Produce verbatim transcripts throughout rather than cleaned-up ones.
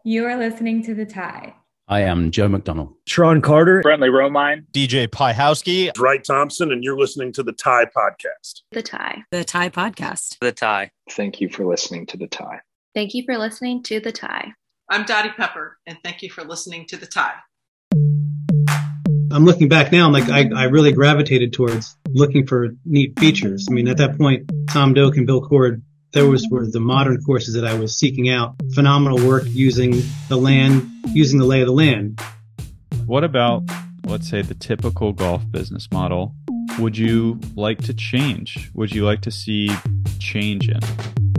You are listening to The Tie. I am Joe McDonald. Sean Carter. Brentley Romine. D J Piehowski. Wright Thompson, and you're listening to The Tie Podcast. The Tie. The Tie Podcast. The Tie. Thank you for listening to The Tie. Thank you for listening to The Tie. I'm Dottie Pepper, and thank you for listening to The Tie. I'm looking back now, I'm like, I, I really gravitated towards looking for neat features. I mean, at that point, Tom Doak and Bill Cord, those were the modern courses that I was seeking out. Phenomenal work using the land, using the lay of the land. What about, let's say, the typical golf business model? Would you like to change? Would you like to see change in?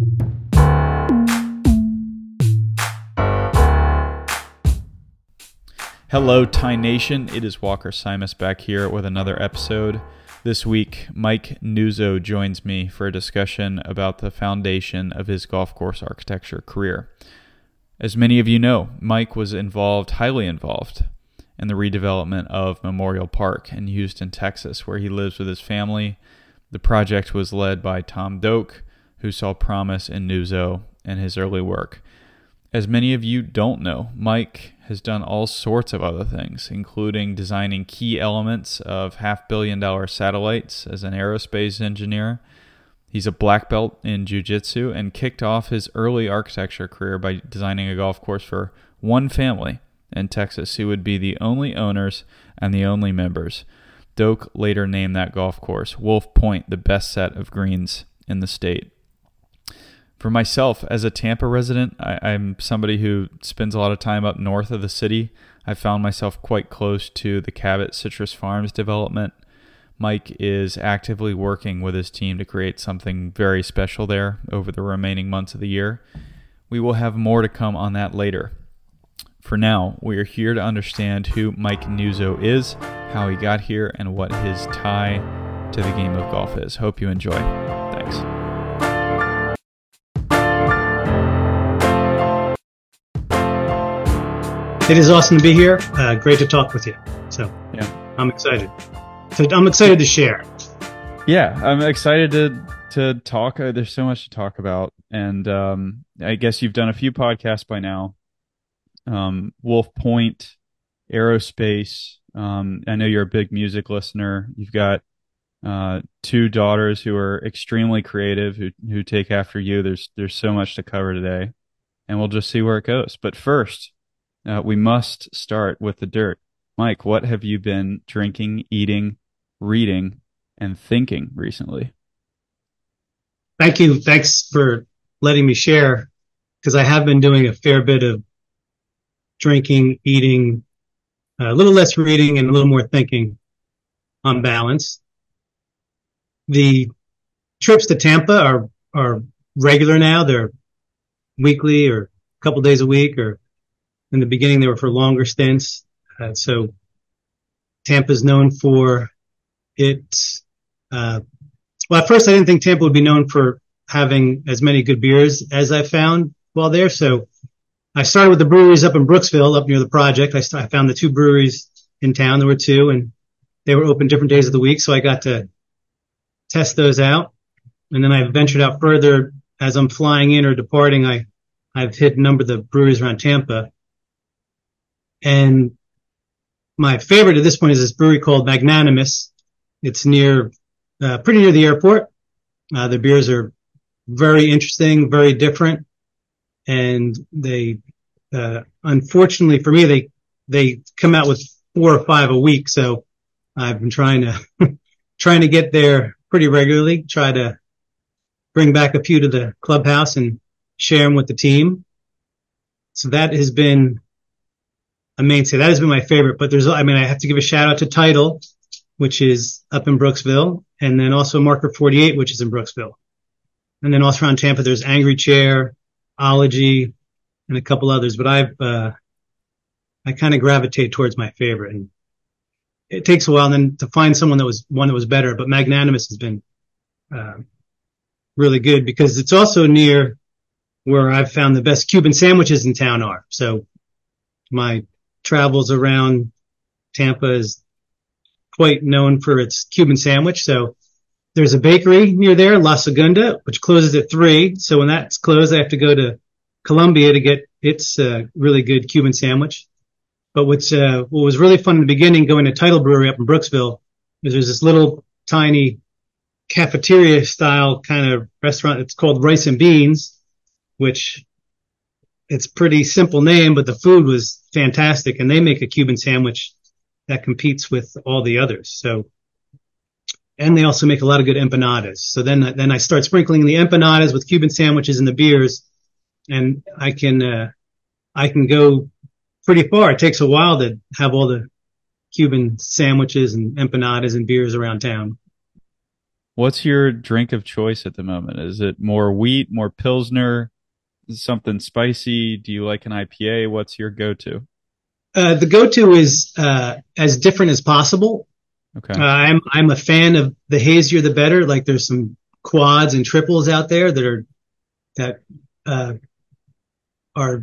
Hello, Tie Nation. It is Walker Simus back here with another episode. This week, Mike Nuzzo joins me for a discussion about the foundation of his golf course architecture career. As many of you know, Mike was involved, highly involved, in the redevelopment of Memorial Park in Houston, Texas, where he lives with his family. The project was led by Tom Doak, who saw promise in Nuzzo and his early work. As many of you don't know, Mike has done all sorts of other things, including designing key elements of half-billion dollar satellites as an aerospace engineer. He's a black belt in jiu-jitsu and kicked off his early architecture career by designing a golf course for one family in Texas who would be the only owners and the only members. Doak later named that golf course Wolf Point, the best set of greens in the state. For myself, as a Tampa resident, I, I'm somebody who spends a lot of time up north of the city. I found myself quite close to the Cabot Citrus Farms development. Mike is actively working with his team to create something very special there over the remaining months of the year. We will have more to come on that later. For now, we are here to understand who Mike Nuzzo is, how he got here, and what his tie to the game of golf is. Hope you enjoy. Thanks. It is awesome to be here. Uh, great to talk with you. So yeah, I'm excited. So I'm excited to share. Yeah, I'm excited to to talk. Uh, there's so much to talk about, and um, I guess you've done a few podcasts by now. Um, Wolf Point, Aerospace. Um, I know you're a big music listener. You've got uh, two daughters who are extremely creative, who who take after you. There's there's so much to cover today, and we'll just see where it goes. But first, Uh, we must start with the dirt. Mike, what have you been drinking, eating, reading, and thinking recently? Thank you. Thanks for letting me share, because I have been doing a fair bit of drinking, eating, a little less reading, and a little more thinking on balance. The trips to Tampa are, are regular now. They're weekly or a couple days a week, or in the beginning, they were for longer stints. Uh, so Tampa's known for its, uh, well, at first I didn't think Tampa would be known for having as many good beers as I found while there. So I started with the breweries up in Brooksville, up near the project. I, st- I found the two breweries in town. There were two, and they were open different days of the week. So I got to test those out. And then I ventured out further as I'm flying in or departing. I, I've hit a number of the breweries around Tampa. And my favorite at this point is this brewery called Magnanimous. It's near, uh, pretty near the airport. Uh, the beers are very interesting, very different. And they, uh, unfortunately for me, they, they come out with four or five a week. So I've been trying to, trying to get there pretty regularly, try to bring back a few to the clubhouse and share them with the team. So that has been a mainstay. That has been my favorite, but there's, I mean, I have to give a shout out to Tidal, which is up in Brooksville, and then also Marker forty-eight, which is in Brooksville. And then also around Tampa, there's Angry Chair, Ology, and a couple others, but I've, uh, I kind of gravitate towards my favorite, and it takes a while then to find someone that was one that was better, but Magnanimous has been, uh, really good because it's also near where I've found the best Cuban sandwiches in town are. So my travels around Tampa is quite known for its Cuban sandwich. So there's a bakery near there, La Segunda, which closes at three. So when that's closed, I have to go to Colombia to get its uh, really good Cuban sandwich. But what's uh, what was really fun in the beginning, going to Title Brewery up in Brooksville, is there's this little tiny cafeteria style kind of restaurant. It's called Rice and Beans, which it's pretty simple name, but the food was fantastic, and they make a Cuban sandwich that competes with all the others. So, and they also make a lot of good empanadas. So then, then I start sprinkling the empanadas with Cuban sandwiches and the beers, and I can, uh, I can go pretty far. It takes a while to have all the Cuban sandwiches and empanadas and beers around town. What's your drink of choice at the moment? Is it more wheat, more Pilsner, something spicy? Do you like an I P A? What's your go-to? Uh, the go-to is uh, as different as possible. Okay. Uh, I'm I'm a fan of the hazier the better. Like there's some quads and triples out there that are that uh, are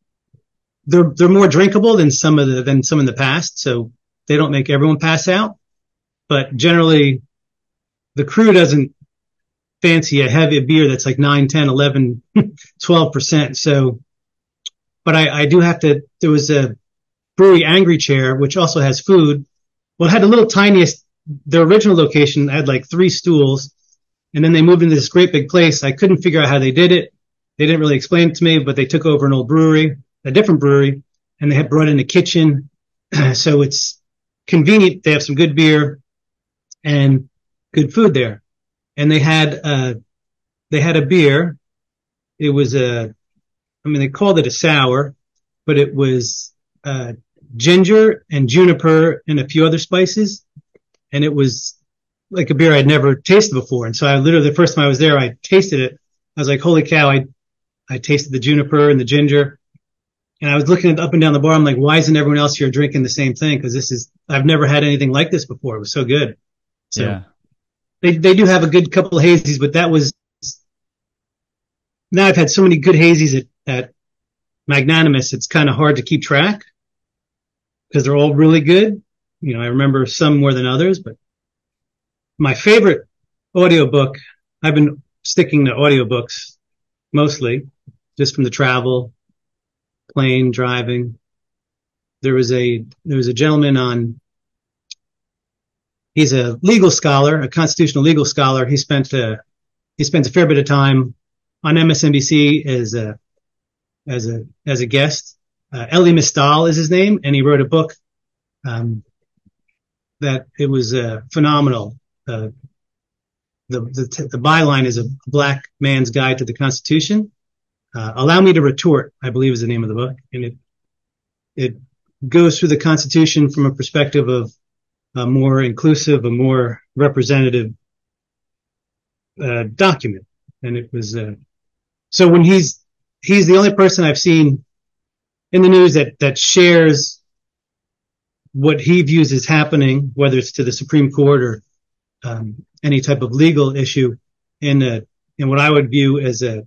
they're they're more drinkable than some of the than some in the past. So they don't make everyone pass out, but generally the crew doesn't fancy a heavy beer that's like nine, ten, eleven, twelve percent. So, but I, I do have to, there was a brewery Angry Chair, which also has food. Well, it had the little tiniest, the original location had like three stools, and then they moved into this great big place. I couldn't figure out how they did it. They didn't really explain it to me, but they took over an old brewery, a different brewery, and they had brought in a kitchen. So it's convenient. They have some good beer and good food there. And they had, uh, they had a beer. It was a, I mean, they called it a sour, but it was, uh, ginger and juniper and a few other spices. And it was like a beer I'd never tasted before. And so I literally, the first time I was there, I tasted it. I was like, holy cow. I, I tasted the juniper and the ginger. And I was looking up and down the bar. I'm like, why isn't everyone else here drinking the same thing? Cause this is, I've never had anything like this before. It was so good. So yeah. they, they do have a good couple of hazies, but that was, now I've had so many good hazies at, at Magnanimous. It's kind of hard to keep track because they're all really good. You know, I remember some more than others, but my favorite audiobook, I've been sticking to audiobooks mostly just from the travel, plane, driving. There was a, there was a gentleman on, he's a legal scholar, a constitutional legal scholar. He spent a, he spent a fair bit of time on M S N B C as a, as a, as a guest. Uh, Elie Mystal is his name, and he wrote a book, um, that it was, uh, phenomenal. Uh, the, the, the byline is A Black Man's Guide to the Constitution. Uh, Allow Me to Retort, I believe is the name of the book. And it, it goes through the Constitution from a perspective of a more inclusive, a more representative, uh, document. And it was, uh, so when he's, he's the only person I've seen in the news that, that shares what he views as happening, whether it's to the Supreme Court or, um, any type of legal issue in a, in what I would view as a,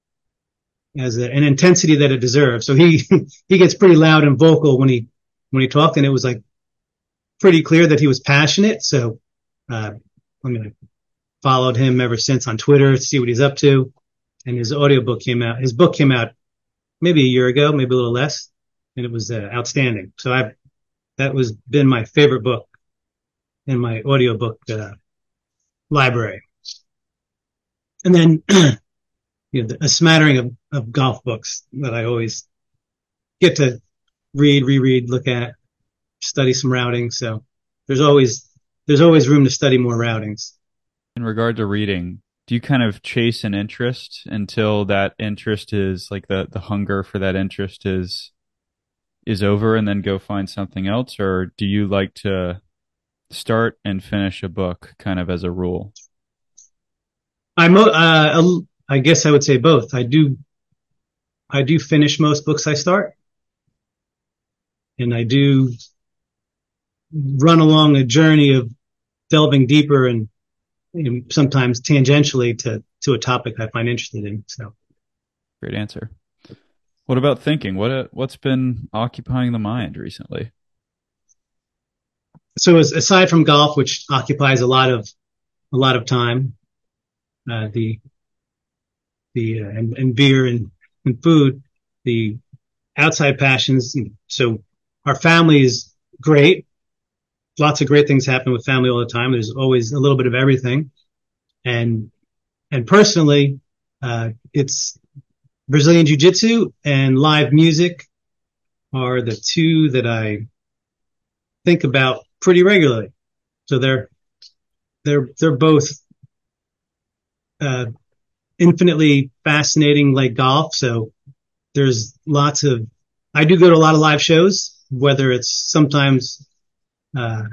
as a, an intensity that it deserves. So he, he gets pretty loud and vocal when he, when he talked, and it was like pretty clear that he was passionate. So, uh, I mean, I followed him ever since on Twitter to see what he's up to. And his audiobook came out, his book came out maybe a year ago, maybe a little less, and it was uh, outstanding. So I've, that was been my favorite book in my audiobook, uh, library. And then, you know, a smattering of, of golf books that I always get to read, reread, look at, study some routing. So there's always, there's always room to study more routings. In regard to reading, do you kind of chase an interest until that interest is like the, the hunger for that interest is, is over and then go find something else? Or do you like to start and finish a book kind of as a rule? I'm, uh, I guess I would say both. I do, I do finish most books I start, and I do run along a journey of delving deeper and, you know, sometimes tangentially to, to a topic I find interested in. So, great answer. What about thinking? What, what's been occupying the mind recently? So as, aside from golf, which occupies a lot of, a lot of time, uh, the, the, uh, and, and beer and and food, the outside passions. So our family is great. Lots of great things happen with family all the time. There's always a little bit of everything. And, and personally, uh, it's Brazilian Jiu-Jitsu and live music are the two that I think about pretty regularly. So they're, they're, they're both, uh, infinitely fascinating like golf. So there's lots of, I do go to a lot of live shows, whether it's sometimes, uh,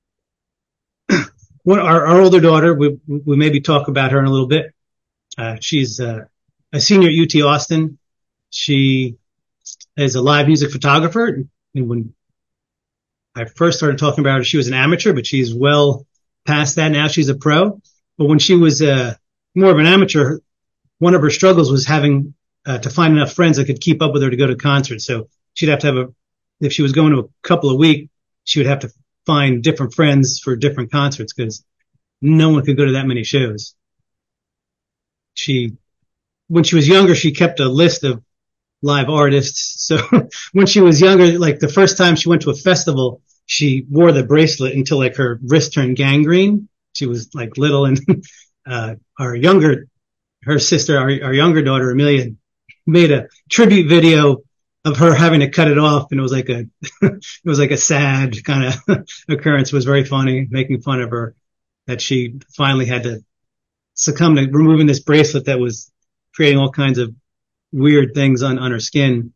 one, our, our older daughter, we, we maybe talk about her in a little bit. Uh, she's, uh, a senior at U T Austin. She is a live music photographer. And when I first started talking about her, she was an amateur, but she's well past that. Now she's a pro. But when she was, uh, more of an amateur, one of her struggles was having, uh, to find enough friends that could keep up with her to go to concerts. So she'd have to have a, if she was going to a couple of weeks, she would have to find different friends for different concerts because no one could go to that many shows. She, when she was younger, she kept a list of live artists. So when she was younger, like the first time she went to a festival, she wore the bracelet until like her wrist turned gangrene. She was like little and, uh, our younger, her sister, our, our younger daughter, Amelia, made a tribute video of her having to cut it off. And it was like a, it was like a sad kind of occurrence. It was very funny, making fun of her that she finally had to succumb to removing this bracelet that was creating all kinds of weird things on, on her skin.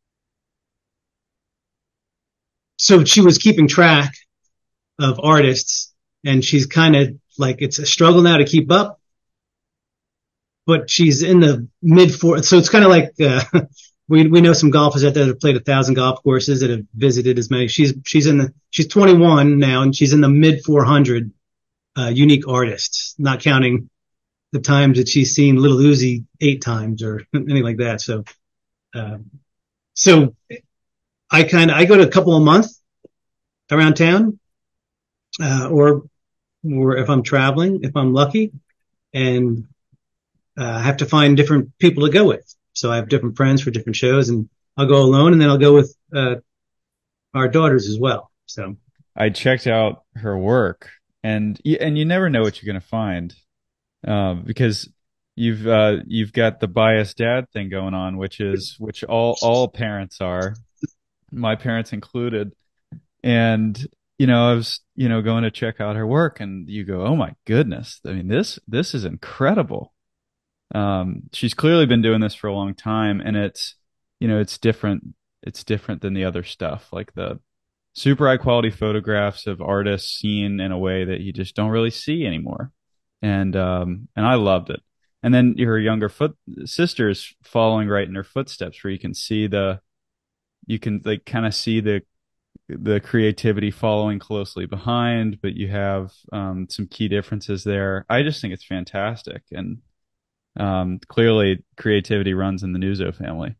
So she was keeping track of artists and she's kind of like, it's a struggle now to keep up, but she's in the mid four. So it's kind of like, uh, we, we know some golfers out there that have played a thousand golf courses that have visited as many. She's, she's in the, she's twenty-one now and she's in the mid four hundred, uh, unique artists, not counting the times that she's seen Little Uzi eight times or anything like that. So, uh, so I kind of, I go to a couple a month around town, uh, or, or if I'm traveling, if I'm lucky, and, uh, I have to find different people to go with. So I have different friends for different shows and I'll go alone and then I'll go with, uh, our daughters as well. So I checked out her work and, and you never know what you're going to find. Um, because you've, uh, you've got the biased dad thing going on, which is, which all, all parents are, my parents included. And, you know, I was, you know, going to check out her work and you go, oh my goodness. I mean, this, this is incredible. Um, she's clearly been doing this for a long time and it's, you know, it's different. It's different than the other stuff, like the super high quality photographs of artists seen in a way that you just don't really see anymore. And, um, and I loved it. And then her younger foot sister's following right in her footsteps where you can see the, you can like kind of see the, the creativity following closely behind, but you have, um, some key differences there. I just think it's fantastic. And, um, clearly creativity runs in the Nuzzo family.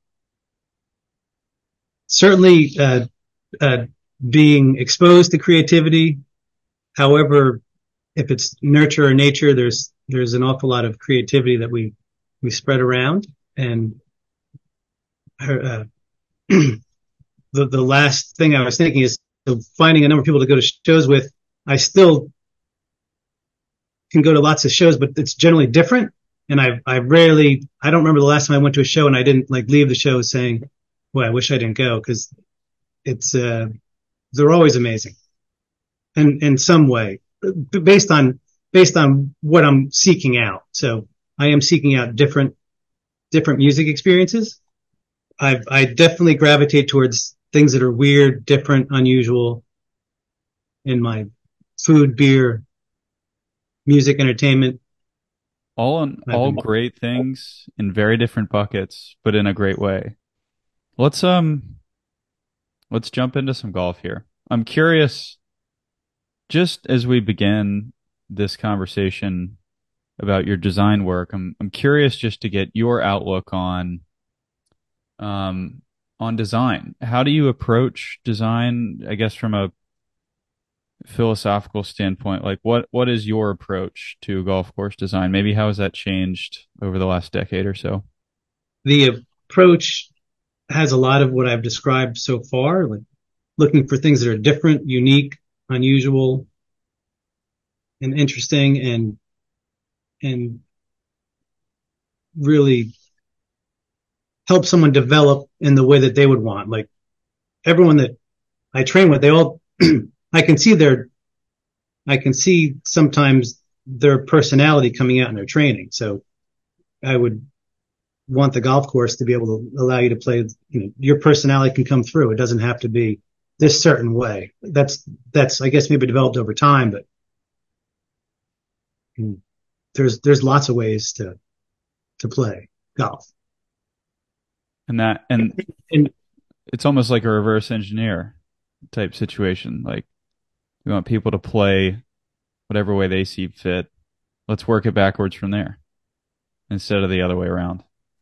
Certainly, uh, uh, being exposed to creativity, however, if it's nurture or nature, there's, there's an awful lot of creativity that we, we spread around. And her, uh, the, the last thing I was thinking is so finding a number of people to go to shows with. I still can go to lots of shows, but it's generally different. And I, I rarely, I don't remember the last time I went to a show and I didn't like leave the show saying, well, I wish I didn't go because it's, uh, they're always amazing. And in some way, based on, based on what I'm seeking out. So I am seeking out different, different music experiences. I, I definitely gravitate towards things that are weird, different, unusual in my food, beer, music, entertainment. All on, all great things in very different buckets, but in a great way. Let's, um, let's jump into some golf here. I'm curious, just as we begin this conversation about your design work, I'm, I'm curious just to get your outlook on, um, on design. How do you approach design, I guess, from a philosophical standpoint? Like what, what is your approach to golf course design? Maybe how has that changed over the last decade or so? The, uh, approach has a lot of what I've described so far, like looking for things that are different, unique, unusual, and interesting, and and really help someone develop in the way that they would want. Like everyone that I train with, they all I can see their I can see sometimes their personality coming out in their training. So I would want the golf course to be able to allow you to play, you know, your personality can come through. It doesn't have to be this certain way. That's, that's, I guess maybe developed over time, but there's, there's lots of ways to, to play golf. And that, and, and it's almost like a reverse engineer type situation. Like we want people to play whatever way they see fit. Let's work it backwards from there instead of the other way around.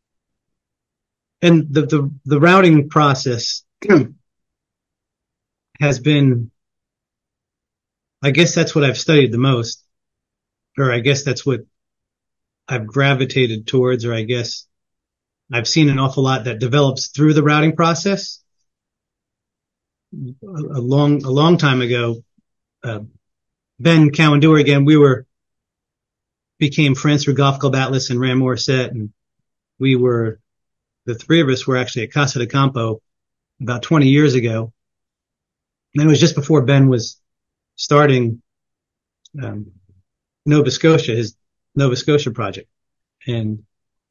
And the, the, the routing process has been, I guess that's what I've studied the most, or I guess that's what I've gravitated towards, or I guess I've seen an awful lot that develops through the routing process. A, a long, a long time ago, uh, Ben Cowan-Dewar again, we were, became friends through Golf Club Atlas and Ram Morissette, and we were, the three of us were actually at Casa de Campo about twenty years ago. And it was just before Ben was starting, um, Nova Scotia, his Nova Scotia project. And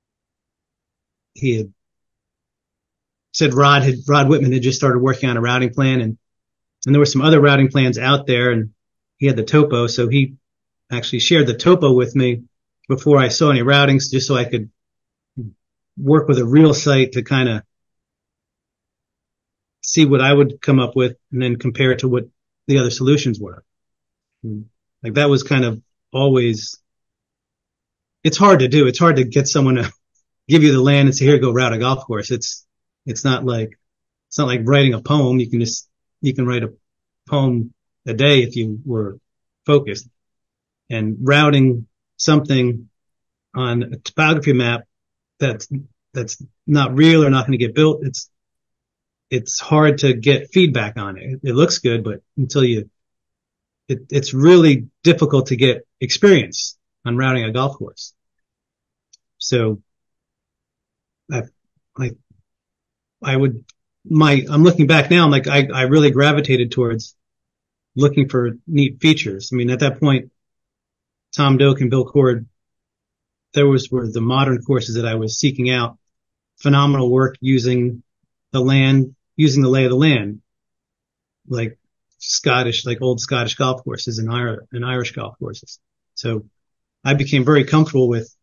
he had said Rod had, Rod Whitman had just started working on a routing plan, and, and there were some other routing plans out there, and he had the topo. So he actually shared the topo with me before I saw any routings, just so I could work with a real site to kind of see what I would come up with and then compare it to what the other solutions were. Like that was kind of always, it's hard to do. It's hard to get someone to give you the land and say, here, go route a golf course. It's, it's not like, it's not like writing a poem. You can just, you can write a poem a day if you were focused. And routing something on a topography map that's, that's not real or not going to get built, it's, it's hard to get feedback on it. It looks good, but until you, it, it's really difficult to get experience on routing a golf course. So I, I, I would, my, I'm looking back now, I'm like, I, I really gravitated towards looking for neat features. I mean, at that point, Tom Doak and Bill Cord, there was were the modern courses that I was seeking out. Phenomenal work using the land, using the lay of the land, like Scottish, like old Scottish golf courses and, Ir- and Irish golf courses. So I became very comfortable with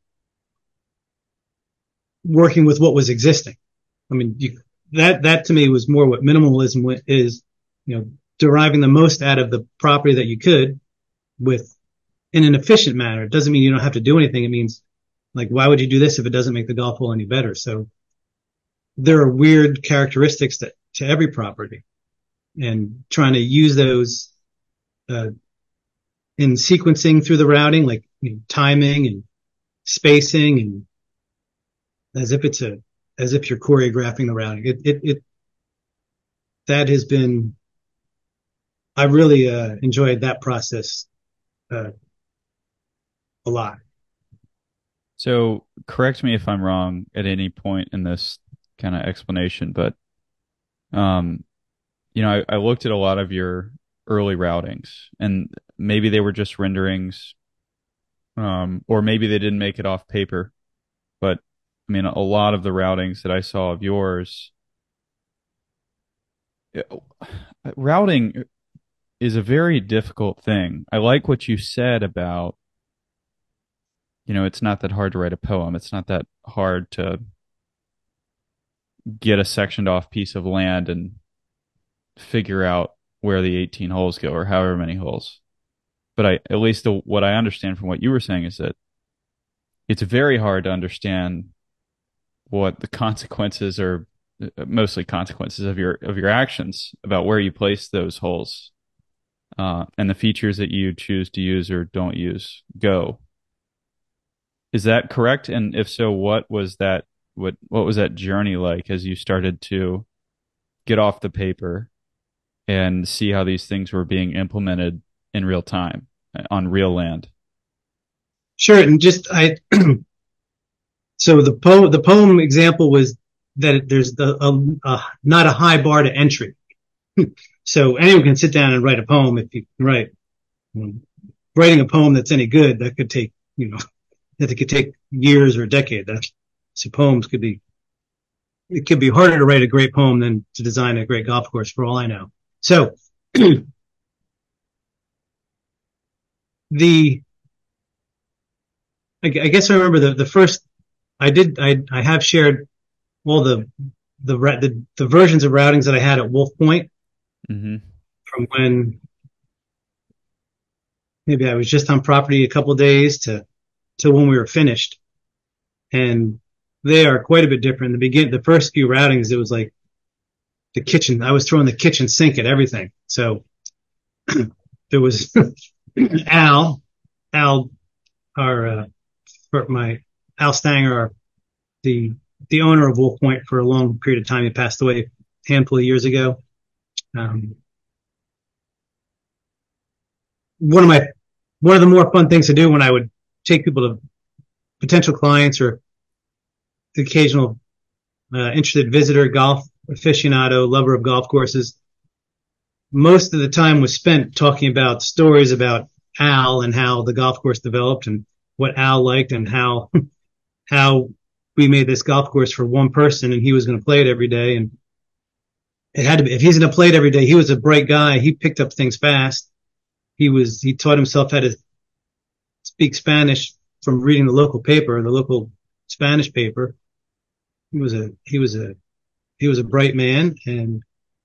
working with what was existing. I mean, you, that, that to me was more what minimalism is, you know, deriving the most out of the property that you could with in an efficient manner. It doesn't mean you don't have to do anything. It means, like, why would you do this if it doesn't make the golf hole any better? So there are weird characteristics that, to every property, and trying to use those, uh, in sequencing through the routing, like, you know, timing and spacing, and as if it's a, as if you're choreographing the routing. It, it, it, that has been, I really, uh, enjoyed that process, uh, a lot. So correct me if I'm wrong at any point in this kind of explanation, but, um, you know, I, I looked at a lot of your early routings, and maybe they were just renderings, um, or maybe they didn't make it off paper. But I mean, a lot of the routings that I saw of yours, routing is a very difficult thing. I like what you said about, you know, it's not that hard to write a poem. It's not that hard to get a sectioned off piece of land and figure out where the eighteen holes go, or however many holes. But I, at least the, what I understand from what you were saying is that it's very hard to understand what the consequences are, mostly consequences of your, of your actions about where you place those holes, uh, and the features that you choose to use or don't use go. Is that correct? And if so, what was that, what what was that journey like as you started to get off the paper and see how these things were being implemented in real time on real land? Sure. And just, I, so the poem, the poem example was that there's the, a, a, not a high bar to entry. So anyone can sit down and write a poem if you can write. Writing a poem that's any good, that could take, you know, that it could take years or a decade. That, so poems could be, it could be harder to write a great poem than to design a great golf course, for all I know. So the, I guess I remember the, the first, I did, I, I have shared all the, the, the, the versions of routings that I had at Wolf Point mm-hmm. from when maybe I was just on property a couple of days to, to when we were finished. And they are quite a bit different. In the begin, the first few routings, it was like the kitchen. I was throwing the kitchen sink at everything. So there was Al, Al, our, uh, for my Al Stanger, our, the, the owner of Wolf Point for a long period of time. He passed away a handful of years ago. Um, one of my, one of the more fun things to do when I would take people to potential clients or the occasional uh, interested visitor, golf aficionado, lover of golf courses, most of the time was spent talking about stories about Al and how the golf course developed and what Al liked and how how we made this golf course for one person and he was going to play it every day. And it had to be, if he's going to play it every day, he was a bright guy. He picked up things fast. He was, he taught himself how to speak Spanish from reading the local paper, the local Spanish paper. He was a, he was a, he was a bright man, and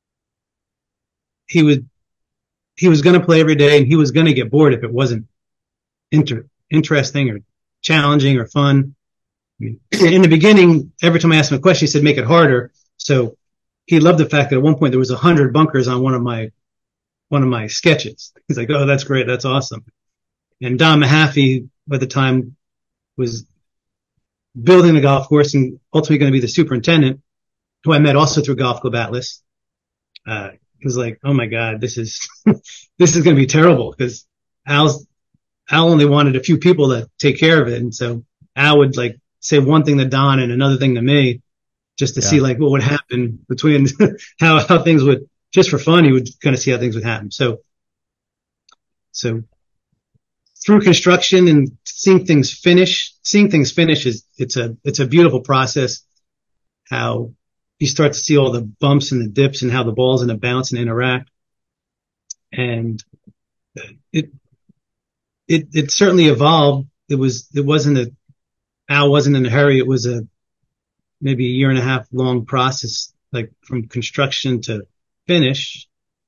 he would, he was going to play every day, and he was going to get bored if it wasn't inter, interesting or challenging or fun. In the beginning, every time I asked him a question, he said, make it harder. So he loved the fact that at one point there was a hundred bunkers on one of my, one of my sketches. He's like, oh, that's great. That's awesome. And Don Mahaffey at the time was building the golf course and ultimately going to be the superintendent, who I met also through Golf Club Atlas. Uh, he was like, oh my God, this is, this is going to be terrible, because Al's, Al only wanted a few people to take care of it. And so Al would like say one thing to Don and another thing to me, just to yeah. see like what would happen between how, how things would, just for fun, he would kind of see how things would happen. So, so through construction and seeing things finish, seeing things finish is, it's a, it's a beautiful process. How you start to see all the bumps and the dips and how the ball's going to bounce and interact. And it, it, it certainly evolved. It was, it wasn't a, Al wasn't in a hurry. It was a, maybe a year and a half long process, like from construction to finish.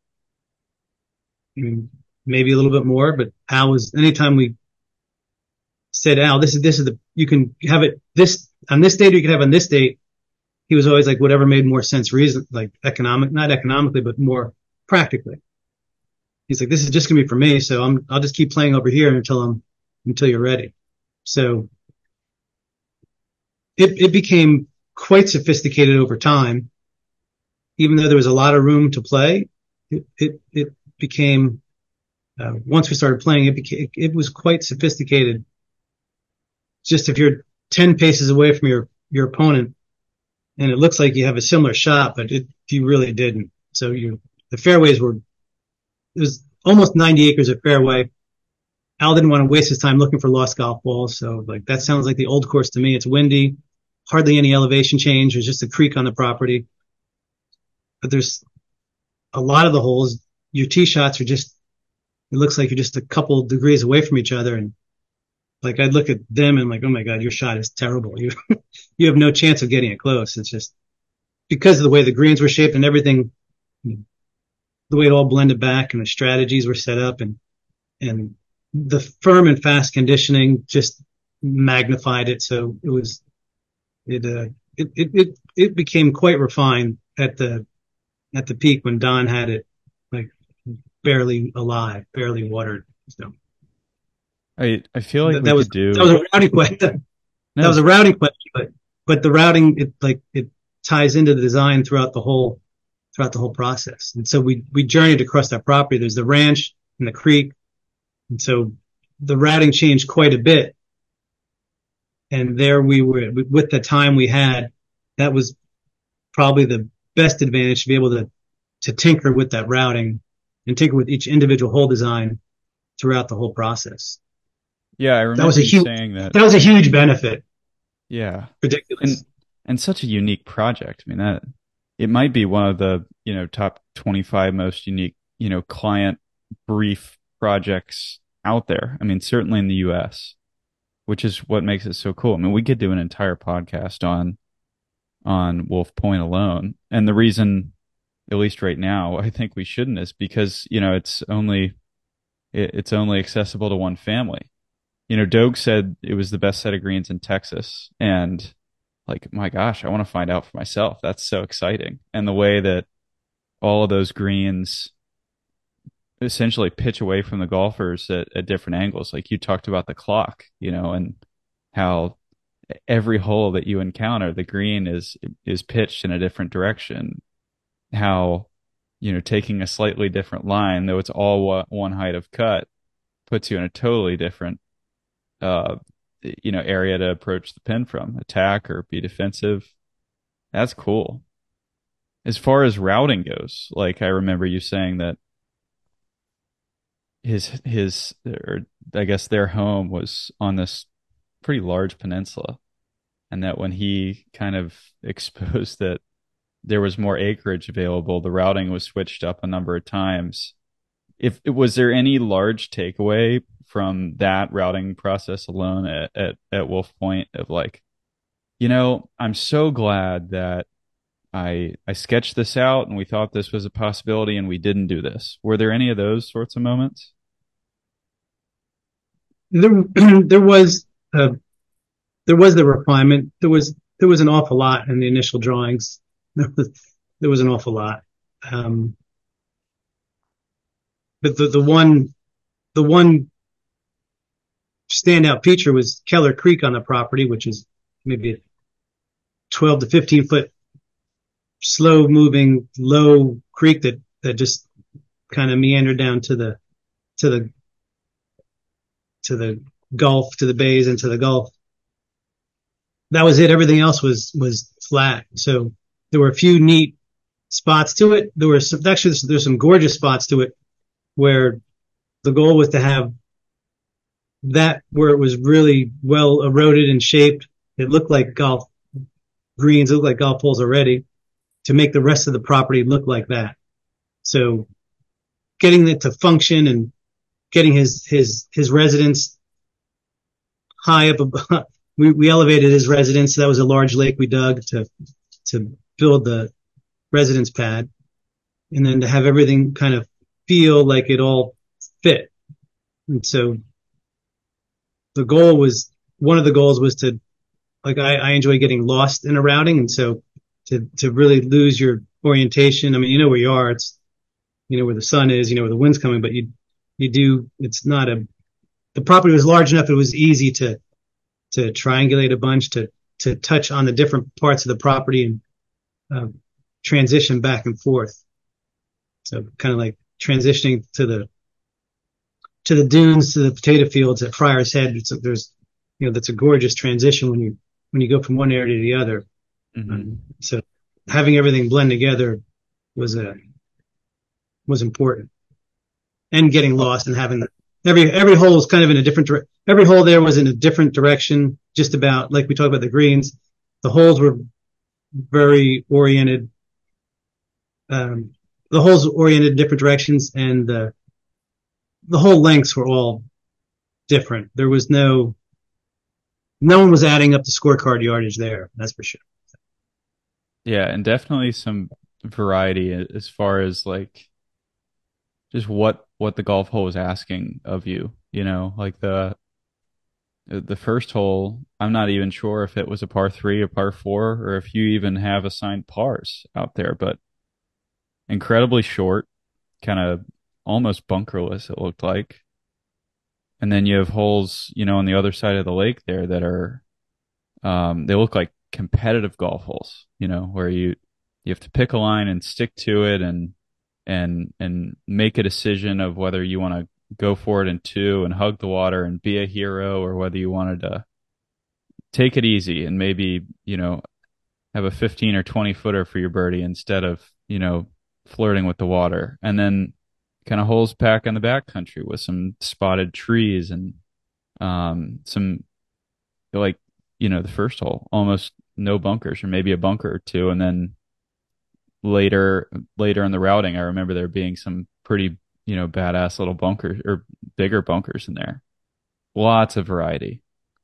I mean, maybe a little bit more, but Al was, anytime we said, Al, this is, this is the, you can have it this, on this date, or you can have on this date. He was always like, whatever made more sense, reason, like economic, not economically, but more practically. He's like, this is just gonna be for me. So I'm, I'll just keep playing over here until I'm, until you're ready. So it, it became quite sophisticated over time. Even though there was a lot of room to play, it, it, it became, uh, once we started playing, it became, it was quite sophisticated. Just if you're ten paces away from your, your opponent and it looks like you have a similar shot, but it, you really didn't. So you, the fairways were, it was almost ninety acres of fairway. Al didn't want to waste his time looking for lost golf balls. So like, that sounds like the old course to me. It's windy, hardly any elevation change. There's just a creek on the property. But there's a lot of the holes, your tee shots are just, it looks like you're just a couple degrees away from each other. And like, I'd look at them and like, oh my God, your shot is terrible. You, you have no chance of getting it close. It's just because of the way the greens were shaped and everything, the way it all blended back and the strategies were set up, and, and the firm and fast conditioning just magnified it. So it was, it, uh, it, it, it, it became quite refined at the, at the peak when Don had it like barely alive, barely watered. So I I feel like that, we that was could do that was a routing question. That no, was a routing question, but but the routing, it like, it ties into the design throughout the whole, throughout the whole process. And so we, we journeyed across that property. There's the ranch and the creek. And so the routing changed quite a bit. And there we were, with the time we had, that was probably the best advantage to be able to, to tinker with that routing and tinker with each individual hole design throughout the whole process. Yeah, I remember that was a you huge, saying that. That was a huge benefit. Yeah. Ridiculous. And, and such a unique project. I mean, that it might be one of the, you know, top twenty-five most unique, you know, client brief projects out there. I mean, certainly in the U S, which is what makes it so cool. I mean, we could do an entire podcast on, on Wolf Point alone. And the reason, at least right now, I think we shouldn't is because, you know, it's only, it, it's only accessible to one family. You know, Doug said it was the best set of greens in Texas. And like, my gosh, I want to find out for myself. That's so exciting. And the way that all of those greens essentially pitch away from the golfers at, at different angles. Like you talked about the clock, you know, and how every hole that you encounter, the green is, is pitched in a different direction. How, you know, taking a slightly different line, though it's all one height of cut, puts you in a totally different uh, you know, area to approach the pin from, attack or be defensive. That's cool. As far as routing goes, like I remember you saying that his, his, or I guess their home was on this pretty large peninsula. And that when he kind of exposed that there was more acreage available, the routing was switched up a number of times. If was there any large takeaway from that routing process alone at, at, at Wolf Point of like, you know, I'm so glad that I I sketched this out and we thought this was a possibility and we didn't do this. Were there any of those sorts of moments? There, there was, uh, there was the refinement. There was, there was an awful lot in the initial drawings. There was, there was an awful lot. Um, but the, the one, the one standout feature was Keller Creek on the property, which is maybe a twelve to fifteen foot slow moving low creek that, that just kind of meandered down to the, to the, to the Gulf, to the bays and to the Gulf. That was it. Everything else was, was flat. So there were a few neat spots to it. There were some, actually, there's some gorgeous spots to it where the goal was to have that where it was really well eroded and shaped. It looked like golf greens, it looked like golf holes already, to make the rest of the property look like that. So getting it to function and getting his, his, his residence high up above, we, we elevated his residence. That was a large lake we dug to, to build the residence pad, and then to have everything kind of feel like it all fit. And so the goal was, one of the goals was to, like, I, I enjoy getting lost in a routing. And so to, to really lose your orientation. I mean, you know where you are. It's, you know where the sun is, you know where the wind's coming, but you, you do, it's not a, the property was large enough. It was easy to, to triangulate a bunch, to, to touch on the different parts of the property and uh, transition back and forth. So kind of like transitioning to the, to the dunes, to the potato fields at Friar's Head. It's, there's, you know, that's a gorgeous transition when you, when you go from one area to the other. Mm-hmm. Um, so having everything blend together was a, was important, and getting lost and having the, every, every hole is kind of in a different, dire- every hole there was in a different direction, just about like we talked about the greens. The holes were very oriented. Um, the holes oriented in different directions, and the, the whole lengths were all different. There was no, no one was adding up the scorecard yardage there. That's for sure. Yeah. And definitely some variety as far as like just what, what the golf hole was asking of you, you know, like the, the first hole, I'm not even sure if it was a par three, a par four, or if you even have assigned pars out there, but incredibly short, kind of almost bunkerless, it looked like. And then you have holes, you know, on the other side of the lake there that are, um, they look like competitive golf holes, you know, where you you have to pick a line and stick to it and and and make a decision of whether you want to go for it in two and hug the water and be a hero, or whether you wanted to take it easy and maybe, you know, have a fifteen or twenty footer for your birdie instead of, you know, flirting with the water. And then kind of holes back in the backcountry with some spotted trees and um, some, like, you know, the first hole, almost no bunkers or maybe a bunker or two. And then later, later in the routing, I remember there being some pretty, you know, badass little bunkers or bigger bunkers in there. Lots of variety.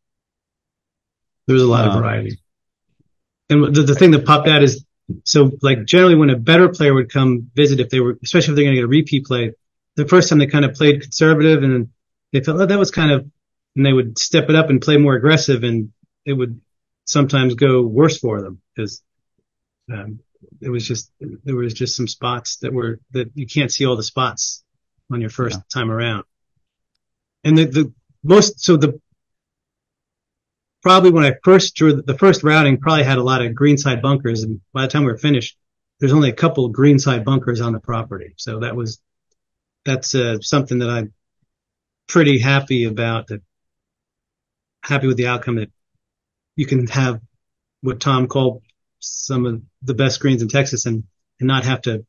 There was a lot Um, of variety. And the, the thing that popped out is, so like generally when a better player would come visit, if they were, especially if they're going to get a repeat play, the first time they kind of played conservative and they felt, oh, that was kind of, and they would step it up and play more aggressive, and it would sometimes go worse for them because um, it was just, there was just some spots that were, that you can't see all the spots on your first Yeah. time around. And the, the most, so the, probably when I first drew the first routing, probably had a lot of greenside bunkers, and by the time we were finished, there's only a couple of greenside bunkers on the property. So that was that's uh, something that I'm pretty happy about. That happy with the outcome, that you can have what Tom called some of the best greens in Texas, and and not have to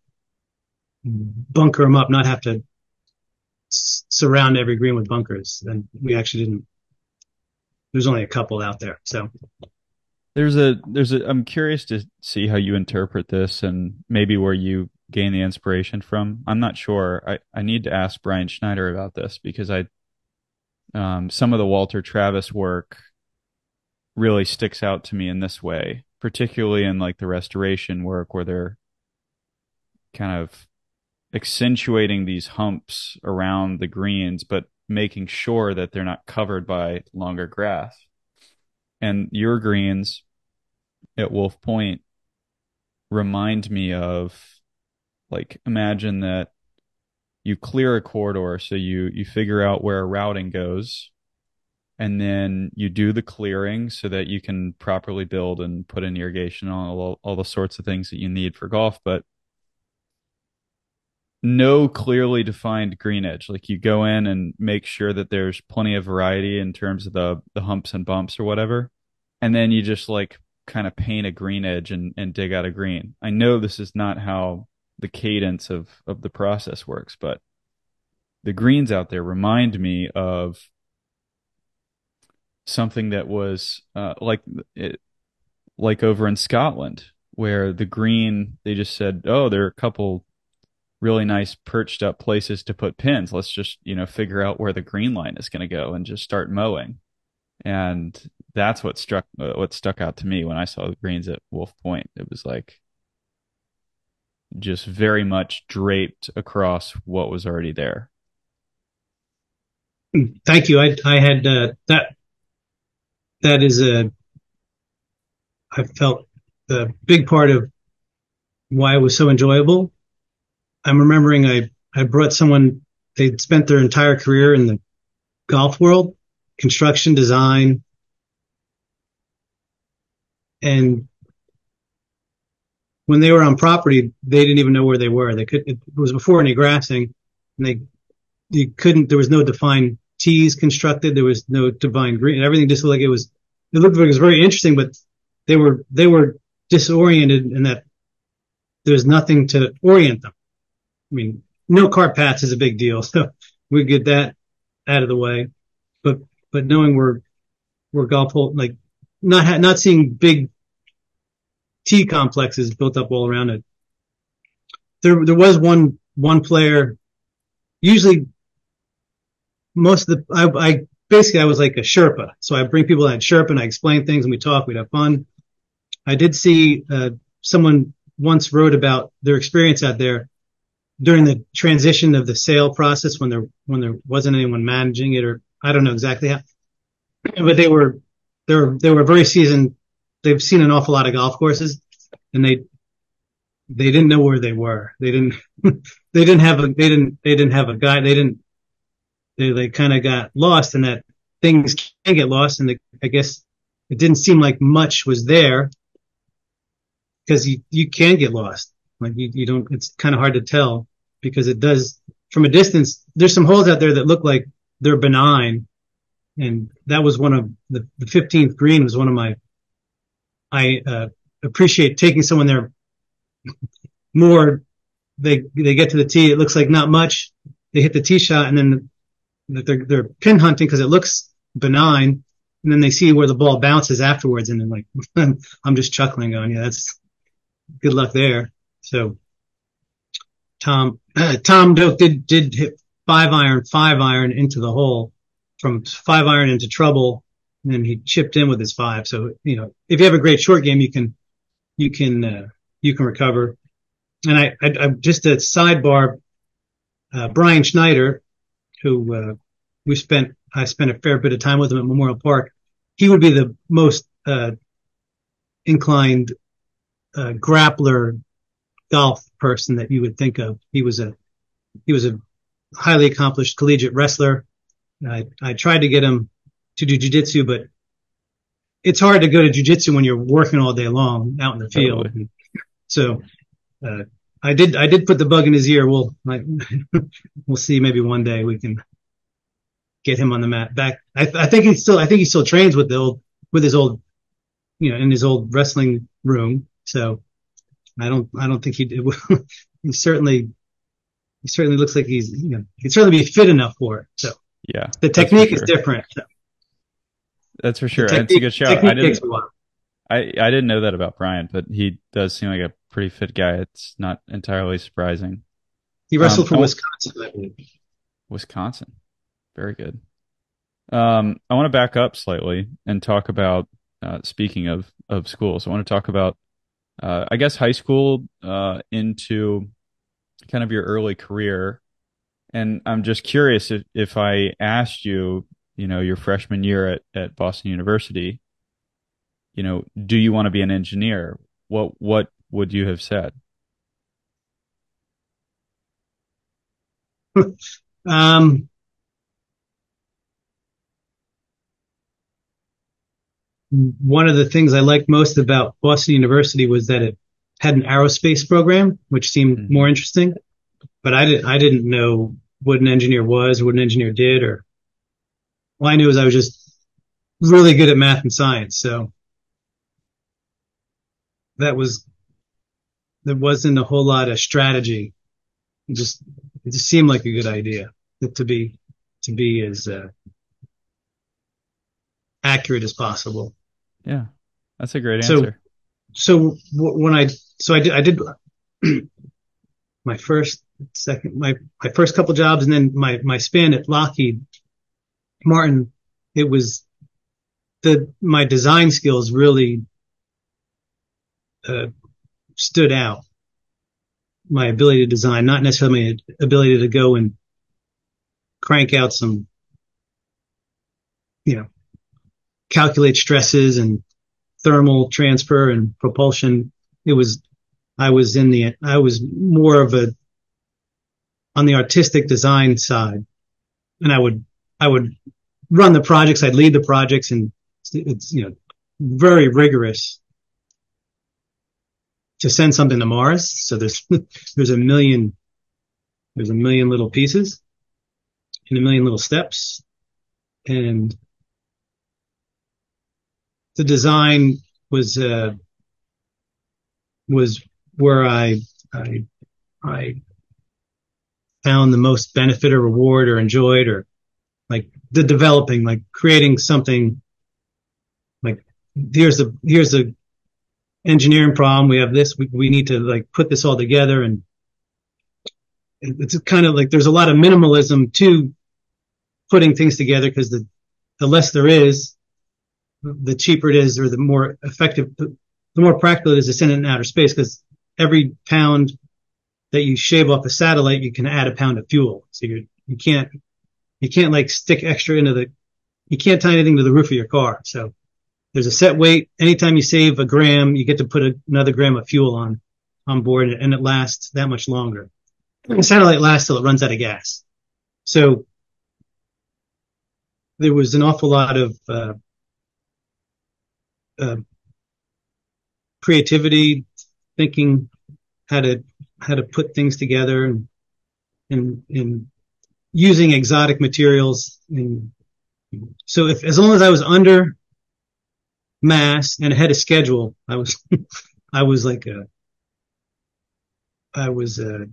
bunker them up, not have to s- surround every green with bunkers. And we actually didn't. There's only a couple out there. So There's a there's a I'm curious to see how you interpret this and maybe where you gain the inspiration from. I'm not sure. I, I need to ask Brian Schneider about this because I um some of the Walter Travis work really sticks out to me in this way, particularly in like the restoration work where they're kind of accentuating these humps around the greens, but making sure that they're not covered by longer grass. And your greens at Wolf Point remind me of, like, imagine that you clear a corridor, so you you figure out where a routing goes, and then you do the clearing so that you can properly build and put in irrigation on all, all the sorts of things that you need for golf, but no clearly defined green edge. Like, you go in and make sure that there's plenty of variety in terms of the the humps and bumps or whatever, and then you just like kind of paint a green edge and, and dig out a green. I know this is not how the cadence of of the process works, but the greens out there remind me of something that was uh, like it, like over in Scotland, where the green, they just said, oh, there are a couple really nice perched up places to put pins. Let's just, you know, figure out where the green line is going to go and just start mowing. And that's what struck, uh, what stuck out to me when I saw the greens at Wolf Point. It was like just very much draped across what was already there. thank you. I I had uh, that. That is a. I felt the big part of why it was so enjoyable. I'm remembering I, I brought someone, they'd spent their entire career in the golf world, construction, design, and when they were on property, they didn't even know where they were. They could, it was before any grassing, and they, you couldn't, there was no defined tees constructed. There was no defined green. Everything just looked like it was, it looked like it was very interesting, but they were, they were disoriented in that there was nothing to orient them. I mean, no cart paths is a big deal, so we get that out of the way. But but knowing we're we're golf hole, like not ha- not seeing big tee complexes built up all around it. There there was one one player. Usually, most of the I, I basically I was like a Sherpa, so I bring people that Sherpa and I explain things and we talk, we'd have fun. I did see uh, someone once wrote about their experience out there during the transition of the sale process, when there when there wasn't anyone managing it, or I don't know exactly how, but they were they were they were very seasoned. They've seen an awful lot of golf courses, and they they didn't know where they were. They didn't they didn't have a they didn't they didn't have a guide. They didn't they they kind of got lost in that things can get lost, and they, I guess it didn't seem like much was there because you, you can get lost. Like you, you don't, it's kind of hard to tell because it does from a distance. There's some holes out there that look like they're benign. And that was one of the, the fifteenth green was one of my, I, uh, appreciate taking someone there more. They, they get to the tee. It looks like not much. They hit the tee shot and then the, they're, they're pin hunting because it looks benign. And then they see where the ball bounces afterwards. And then like, I'm just chuckling going, yeah, that's good luck there. So Tom, uh, Tom Doak did, did hit five iron, five iron into the hole from five iron into trouble. And then he chipped in with his five. So, you know, if you have a great short game, you can, you can, uh, you can recover. And I, I, I just a sidebar, uh, Brian Schneider, who, uh, we spent, I spent a fair bit of time with him at Memorial Park. He would be the most, uh, inclined, uh, grappler golf person that you would think of. He was a, he was a highly accomplished collegiate wrestler. I, I tried to get him to do jiu-jitsu, but it's hard to go to jiu-jitsu when you're working all day long out in the field. Totally. So, uh, I did, I did put the bug in his ear. We'll, I, we'll see. Maybe one day we can get him on the mat back. I, I think he still, I think he still trains with the old, with his old, you know, in his old wrestling room. So I don't, I don't think he did. He certainly, he certainly looks like he's, you know, he'd certainly be fit enough for it. So yeah, the technique sure. is different. So. That's for sure. Technique, it's a good shout. I didn't, a I, I didn't know that about Brian, but he does seem like a pretty fit guy. It's not entirely surprising. He wrestled um, for I, Wisconsin, I believe. Wisconsin. Very good. Um, I want to back up slightly and talk about, uh, speaking of, of schools, I want to talk about, uh, I guess high school, uh, into kind of your early career. And I'm just curious if, if I asked you, you know, your freshman year at, at Boston University, you know, do you want to be an engineer? What, what would you have said? um, one of the things I liked most about Boston University was that it had an aerospace program, which seemed mm-hmm. more interesting, but I didn't, I didn't know what an engineer was or what an engineer did, or all I knew is I was just really good at math and science. So that was, there wasn't a whole lot of strategy. It just, it just seemed like a good idea to be, to be as, uh, accurate as possible. Yeah. That's a great answer. So, so when I, so I did, I did my first, second, my, my first couple jobs and then my, my span at Lockheed Martin, it was the, my design skills really, uh, stood out. My ability to design, not necessarily my ability to go and crank out some, you know, calculate stresses and thermal transfer and propulsion. It was, I was in the, I was more of a, on the artistic design side. And I would, I would run the projects. I'd lead the projects, and it's, you know, very rigorous to send something to Mars. So there's, there's a million, there's a million little pieces and a million little steps. And the design was, uh, was where I, I, I found the most benefit or reward or enjoyed, or like the developing, like creating something like here's the, here's the engineering problem. We have this, we, we need to like put this all together. And it's kind of like, there's a lot of minimalism to putting things together, because the, the less there is, the cheaper it is, or the more effective, the, the more practical it is to send it in outer space, because every pound that you shave off a satellite, you can add a pound of fuel. So you you can't, you can't like stick extra into the, you can't tie anything to the roof of your car. So there's a set weight. Anytime you save a gram, you get to put a, another gram of fuel on, on board, and it lasts that much longer. The satellite lasts till it runs out of gas. So there was an awful lot of, uh, uh, creativity, thinking how to how to put things together, and and, and using exotic materials. And so, if as long as I was under mass and ahead of schedule, I was I was like a I was uh,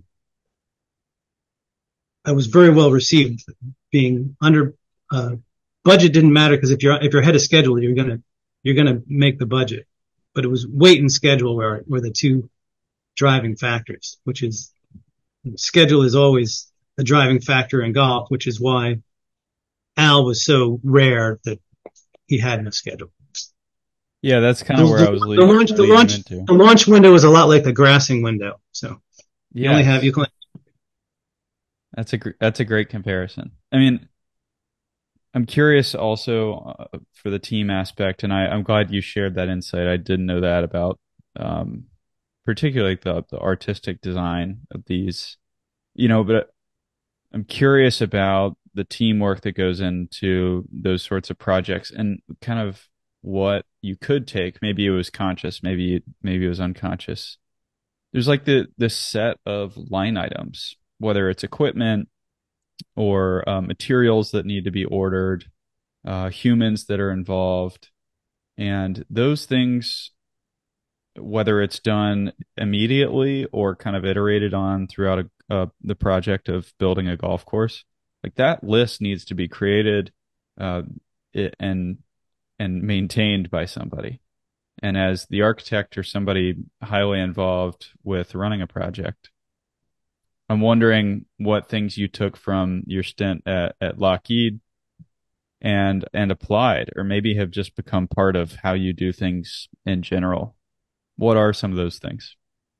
I was very well received. Being under uh, budget didn't matter, because if you're if you're ahead of schedule, you're gonna you're gonna make the budget. But it was weight and schedule were were the two driving factors, which is schedule is always a driving factor in golf, which is why Al was so rare that he had no schedule. Yeah, that's kind of where the, I was the leading, launch, the leading launch, into. The launch window is a lot like the grassing window. So you Yeah, only have you can. that's a gr- that's a great comparison. I mean, I'm curious also uh, for the team aspect, and I, I'm glad you shared that insight. I didn't know that about, um, particularly the the artistic design of these, you know. But I'm curious about the teamwork that goes into those sorts of projects, and kind of what you could take. Maybe it was conscious, maybe maybe it was unconscious. There's like the this set of line items, whether it's equipment or uh, materials that need to be ordered, uh, humans that are involved, and those things, whether it's done immediately or kind of iterated on throughout a, uh, the project of building a golf course, like that list needs to be created uh, it, and and maintained by somebody. And as the architect or somebody highly involved with running a project, I'm wondering what things you took from your stint at, at Lockheed and and applied, or maybe have just become part of how you do things in general. What are some of those things?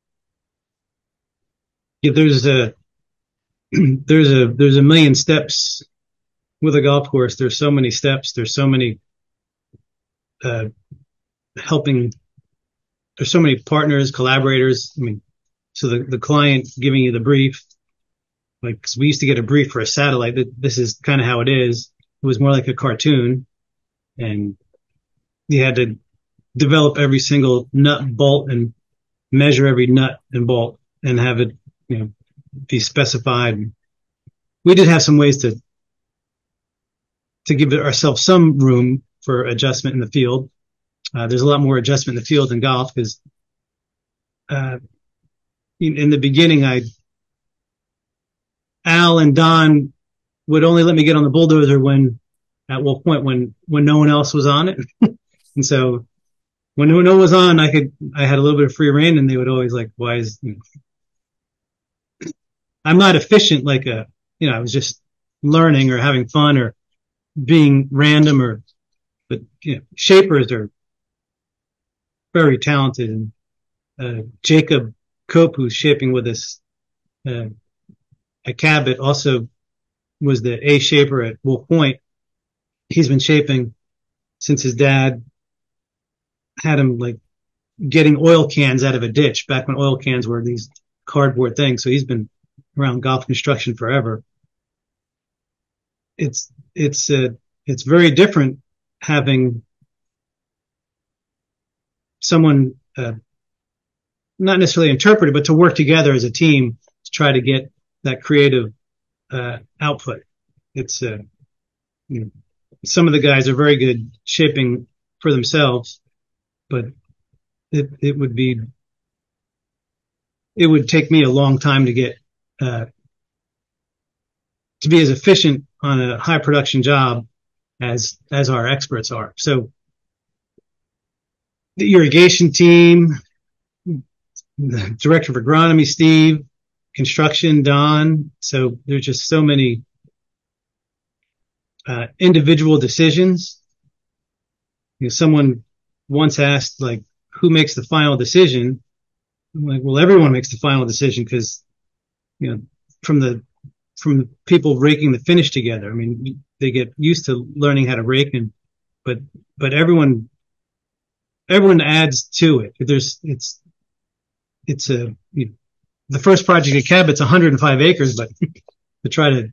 Yeah, there's a there's a there's a million steps with a golf course. There's so many steps. There's so many uh, helping. There's so many partners, collaborators. I mean, so the, the client giving you the brief, like, 'cause we used to get a brief for a satellite. This is kind of how it is. It was more like a cartoon, and you had to develop every single nut, bolt, and measure every nut and bolt, and have it, you know, be specified. We did have some ways to to give ourselves some room for adjustment in the field. Uh, there's a lot more adjustment in the field than golf, because uh, in, in the beginning, I Al and Don would only let me get on the bulldozer when at Wolf Point when when no one else was on it, and so when no one was on, I could I had a little bit of free reign, and they would always like, why is you know, I'm not efficient like a you know I was just learning or having fun or being random, or but you know, shapers are very talented. And uh, Jacob Cope, who's shaping with us uh, at Cabot, also was the A shaper at Wolf Point. He's been shaping since his dad had him like getting oil cans out of a ditch back when oil cans were these cardboard things. So he's been around golf construction forever. It's it's uh, it's very different having someone uh, not necessarily interpret it, but to work together as a team to try to get that creative uh, output. It's uh, you know, some of the guys are very good shaping for themselves, but it it would be it would take me a long time to get uh, to be as efficient on a high production job as as our experts are. So the irrigation team, the director of agronomy, Steve, construction, Don. So there's just so many uh, individual decisions. You know, someone once asked, like, who makes the final decision? I'm like, well, everyone makes the final decision, because, you know, from the from the people raking the finish together. I mean, they get used to learning how to rake, and but but everyone everyone adds to it. There's it's it's a you know, the first project at Cabot's one hundred five acres, but to try to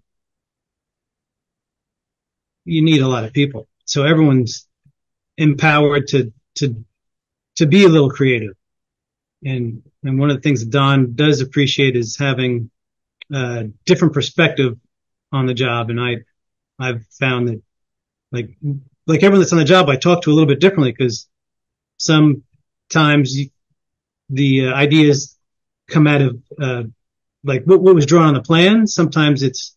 you need a lot of people, so everyone's empowered to to to be a little creative. And and one of the things that Don does appreciate is having a different perspective on the job. And I I've found that like like everyone that's on the job, I talk to a little bit differently, because sometimes the uh, ideas come out of uh, like what, what was drawn on the plan. Sometimes it's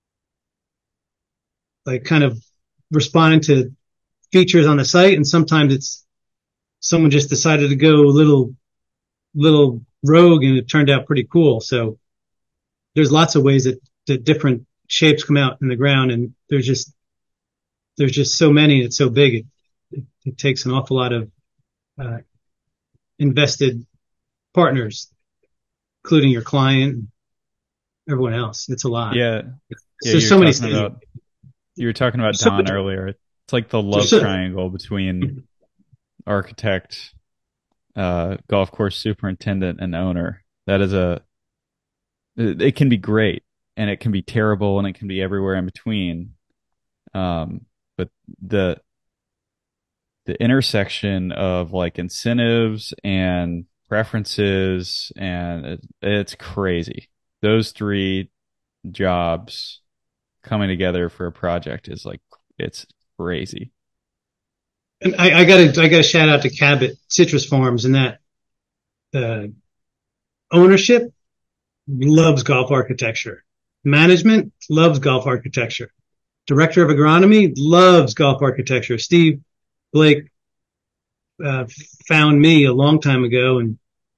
like kind of responding to features on the site, and sometimes it's someone just decided to go a little little rogue and it turned out pretty cool. So there's lots of ways that, that different shapes come out in the ground, and there's just there's just so many, and it's so big. It, it, it takes an awful lot of uh, invested partners, including your client, everyone else. It's a lot. Yeah. Yeah, There's so many talking things. about, you were talking about So Don much- earlier. It's like the love So- triangle between architect, uh, golf course superintendent, and owner. That is a, it it can be great, and it can be terrible, and it can be everywhere in between. Um, but the the intersection of like incentives and preferences, and it, it's crazy. Those three jobs coming together for a project is like, it's crazy. And I, I gotta, I gotta shout out to Cabot Citrus Farms, and that, uh, ownership loves golf architecture. Management loves golf architecture. Director of agronomy loves golf architecture. Steve Blake, uh, found me a long time ago, and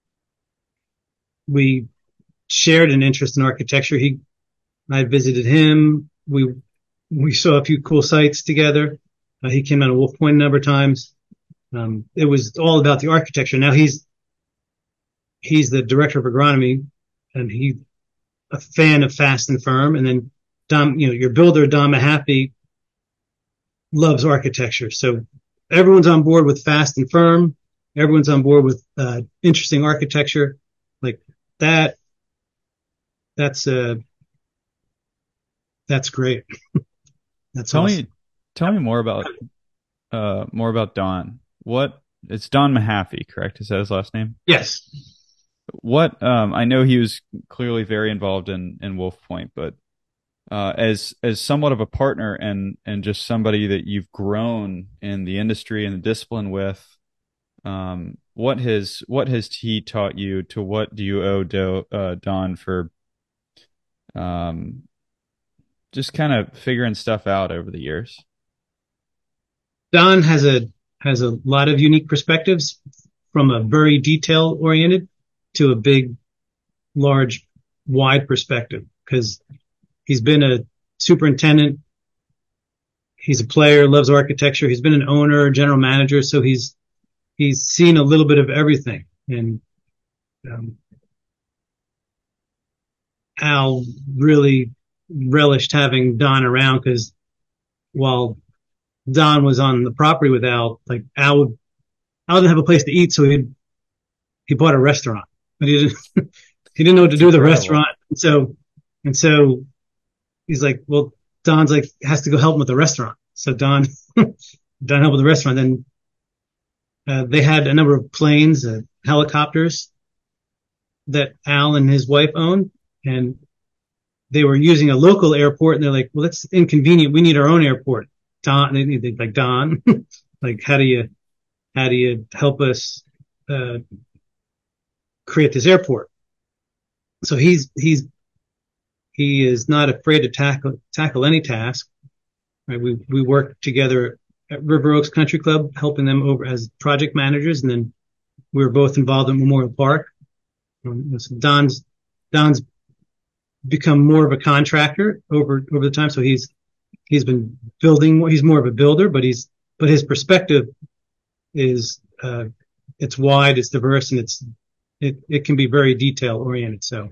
we shared an interest in architecture. He, I visited him. We, we saw a few cool sites together. Uh, he came out of Wolf Point a number of times. Um, it was all about the architecture. Now he's, he's the director of agronomy, and he, a fan of Fast and Firm. And then Dom, you know, your builder, Don Mahaffey, loves architecture. So everyone's on board with Fast and Firm. Everyone's on board with, uh, interesting architecture like that. That's, uh, that's great. That's Tell awesome. me, tell me more about, uh, more about Don. What, it's Don Mahaffey, correct? Is that his last name? Yes. What, um, I know he was clearly very involved in, in Wolf Point, but, uh, as, as somewhat of a partner and, and just somebody that you've grown in the industry and the discipline with, um, what has, what has he taught you? To what do you owe Do, uh, Don for, um, just kind of figuring stuff out over the years? Don has a has a lot of unique perspectives, from a very detail oriented to a big, large, wide perspective, because he's been a superintendent. He's a player, loves architecture. He's been an owner, general manager. So he's, he's seen a little bit of everything. And, um, Al really relished having Don around, because while Don was on the property with Al, like Al would, Al didn't have a place to eat, so he he bought a restaurant, but he didn't he didn't know what to do with the incredible. restaurant, and so and so he's like, well, Don's like has to go help him with the restaurant. So Don Don helped with the restaurant. Then uh, they had a number of planes, uh, helicopters that Al and his wife owned, and they were using a local airport, and they're like, well, that's inconvenient. We need our own airport. Don, they need like Don, like how do you, how do you help us, uh, create this airport? So he's, he's, he is not afraid to tackle, tackle any task. Right? We, we work together at River Oaks Country Club, helping them over as project managers. And then we were both involved in Memorial Park. Um, so Don's, Don's become more of a contractor over, over the time. So he's, he's been building more. He's more of a builder, but he's, but his perspective is, uh, it's wide, it's diverse, and it's, it, it can be very detail oriented. So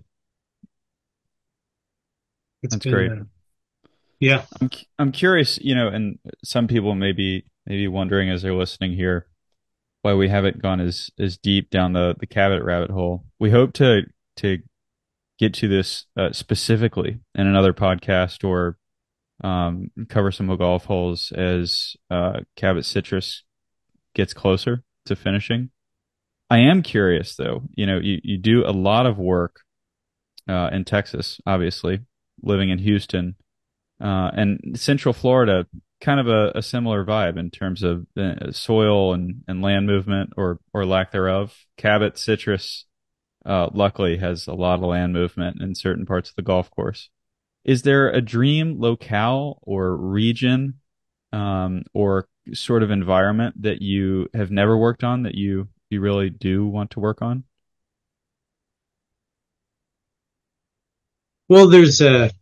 it's That's been, great. uh, yeah. I'm cu- I'm curious, you know, and some people may be maybe wondering as they're listening here why we haven't gone as as deep down the the Cabot rabbit hole. We hope to to get to this uh, specifically in another podcast, or um, cover some golf holes as uh, Cabot Citrus gets closer. to finishing. I am curious though. You know, you, you do a lot of work uh, in Texas, obviously, living in Houston, uh, and Central Florida. Kind of a, a similar vibe in terms of uh, soil and, and land movement or or lack thereof. Cabot Citrus, uh, luckily, has a lot of land movement in certain parts of the golf course. Is there a dream locale or region um, or sort of environment that you have never worked on that you you really do want to work on? Well, there's a,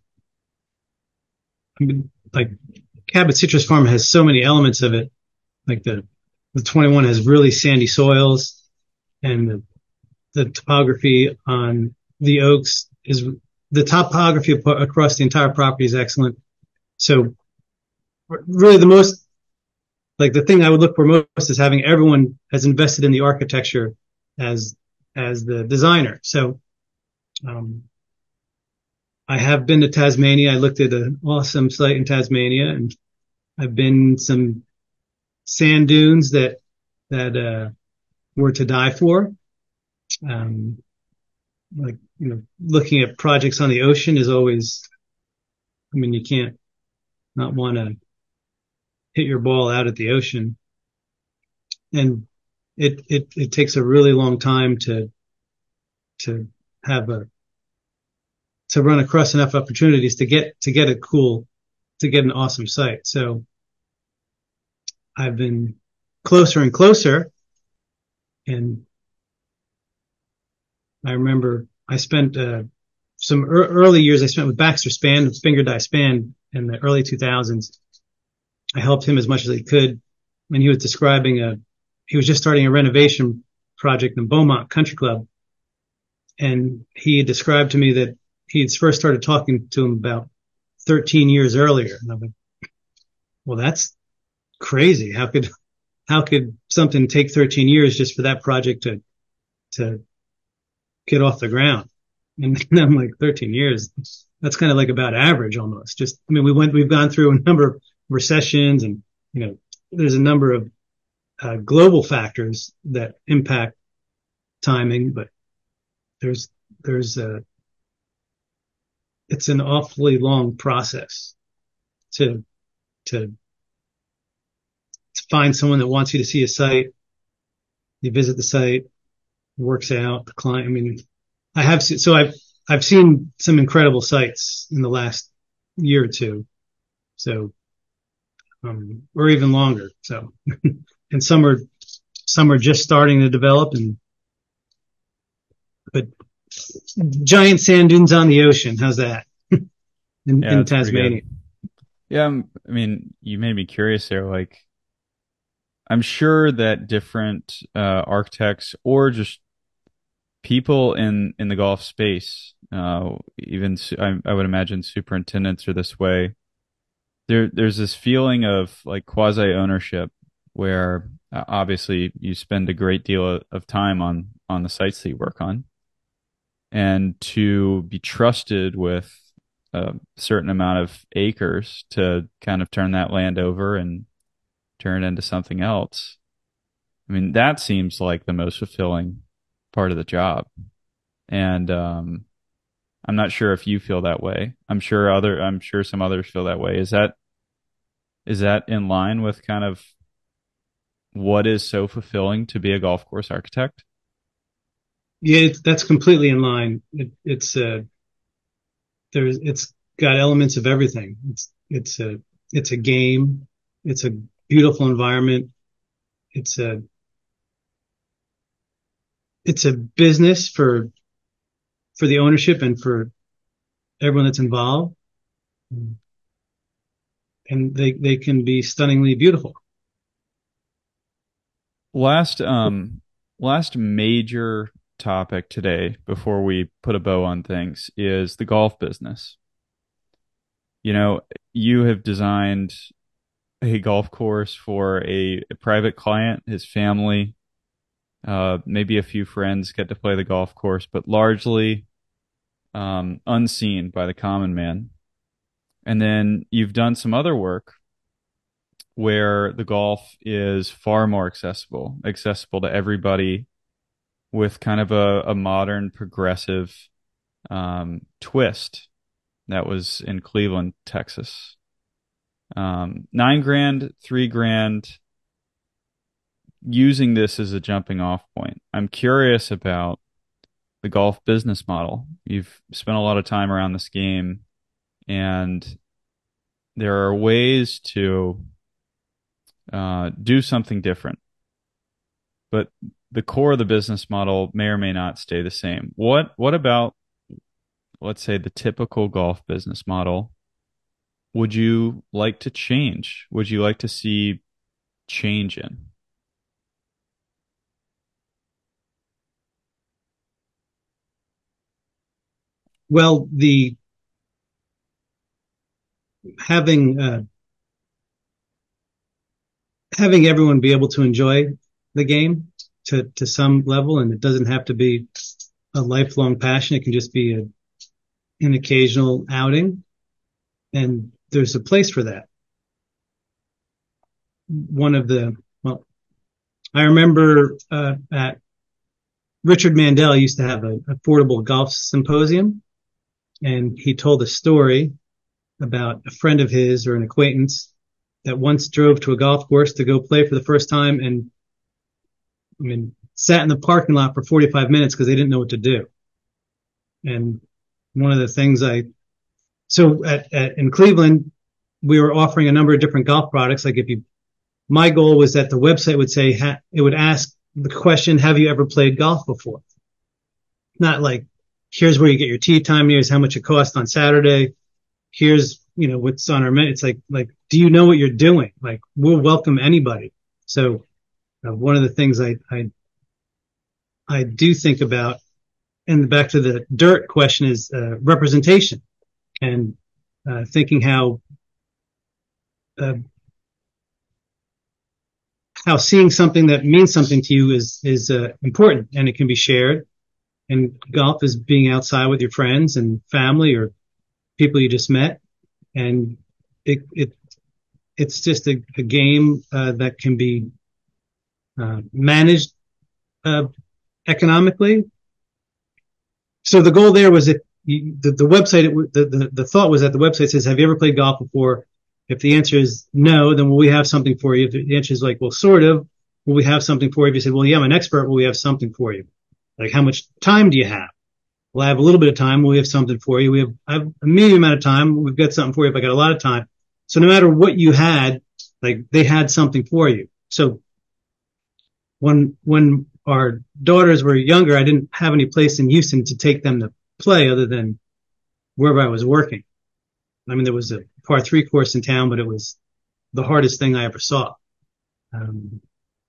I mean, like Cabot Citrus Farm has so many elements of it. Like the the twenty-one has really sandy soils, and the, the topography on the Oaks is the topography across the entire property is excellent. So really the most, like the thing I would look for most is having everyone has invested in the architecture as, as the designer. So, um, I have been to Tasmania. I looked at an awesome site in Tasmania, and I've been some sand dunes that, that, uh, were to die for. Um, like, you know, looking at projects on the ocean is always, I mean, you can't not want to hit your ball out at the ocean. And it, it, it takes a really long time to, to have a, to run across enough opportunities to get, to get a cool, to get an awesome site. So I've been closer and closer, and I remember I spent, uh, some er- early years I spent with Baxter Span, Finger Dye Span in the early two thousands. I helped him as much as I could when he was describing a, he was just starting a renovation project in Beaumont Country Club. And he described to me that he had first started talking to him about thirteen years earlier. And I'm like, well, that's crazy. How could, how could something take thirteen years just for that project to, to get off the ground? And then I'm like, thirteen years, that's kind of like about average almost. Just, I mean, we went, we've gone through a number of recessions, and, you know, there's a number of uh, global factors that impact timing, but there's, there's a, it's an awfully long process to, to, to find someone that wants you to see a site. You visit the site, it works out, the client, I mean, I have, so I've, I've seen some incredible sites in the last year or two. So, um, or even longer. So, and some are, some are just starting to develop, and, but giant sand dunes on the ocean. How's that? in, Yeah, in that's pretty Tasmania. good. Yeah, um, I mean, you made me curious there. Like, I'm sure that different uh, architects or just people in, in the golf space, uh, even su- I, I would imagine superintendents are this way. There, there's this feeling of like quasi ownership where uh, obviously you spend a great deal of, of time on on the sites that you work on, and to be trusted with a certain amount of acres to kind of turn that land over and turn it into something else. I mean, that seems like the most fulfilling part of the job. And um, I'm not sure if you feel that way. I'm sure other, I'm sure some others feel that way. Is that, is that in line with kind of what is so fulfilling to be a golf course architect? Yeah, it's, that's completely in line. It, it's, uh, there's, it's got elements of everything. It's, it's a, it's a game. It's a beautiful environment. It's a, it's a business for, for the ownership and for everyone that's involved. And they, they can be stunningly beautiful. Last, um, last major topic today before we put a bow on things is the golf business. You know, you have designed a golf course for a, a private client, his family, uh, maybe a few friends get to play the golf course, but largely um, unseen by the common man. And then you've done some other work where the golf is far more accessible, accessible to everybody with kind of a, a modern progressive um, twist that was in Cleveland, Texas. Um, nine grand, three grand, using this as a jumping off point. I'm curious about the golf business model. You've spent a lot of time around this game, and there are ways to uh, do something different. But the core of the business model may or may not stay the same. What what about, let's say, the typical golf business model would you like to change? Would you like to see change in? Well, the having uh, having everyone be able to enjoy the game to to some level, and it doesn't have to be a lifelong passion. It can just be a, an occasional outing, and there's a place for that. One of the well, I remember uh, at Richard Mandel used to have an affordable golf symposium, and he told a story about a friend of his or an acquaintance that once drove to a golf course to go play for the first time, and I mean, sat in the parking lot for forty-five minutes because they didn't know what to do. And one of the things I, so at, at in Cleveland, we were offering a number of different golf products. Like if you, my goal was that the website would say, ha, it would ask the question, have you ever played golf before? Not like, here's where you get your tee time, here's how much it costs on Saturday, here's, you know, what's on our menu. It's like, like, do you know what you're doing? Like, we'll welcome anybody. So uh, one of the things I, I, I do think about, and back to the dirt question, is uh, representation, and uh, thinking how, uh, how seeing something that means something to you is, is uh, important, and it can be shared. And golf is being outside with your friends and family or people you just met. And it, it, it's just a, a game, uh, that can be, uh, managed, uh, economically. So the goal there was that you, the, the website, it, the, the, the thought was that the website says, have you ever played golf before? If the answer is no, then will we have something for you? If the answer is like, well, sort of, will we have something for you? If you say, well, yeah, I'm an expert, will we have something for you? Like, how much time do you have? Well, I have a little bit of time. Will we have something for you? We have, I have a medium amount of time. We've got something for you if I got a lot of time. So no matter what you had, like, they had something for you. So when, when our daughters were younger, I didn't have any place in Houston to take them to play other than wherever I was working. I mean, there was a par three course in town, but it was the hardest thing I ever saw. Um,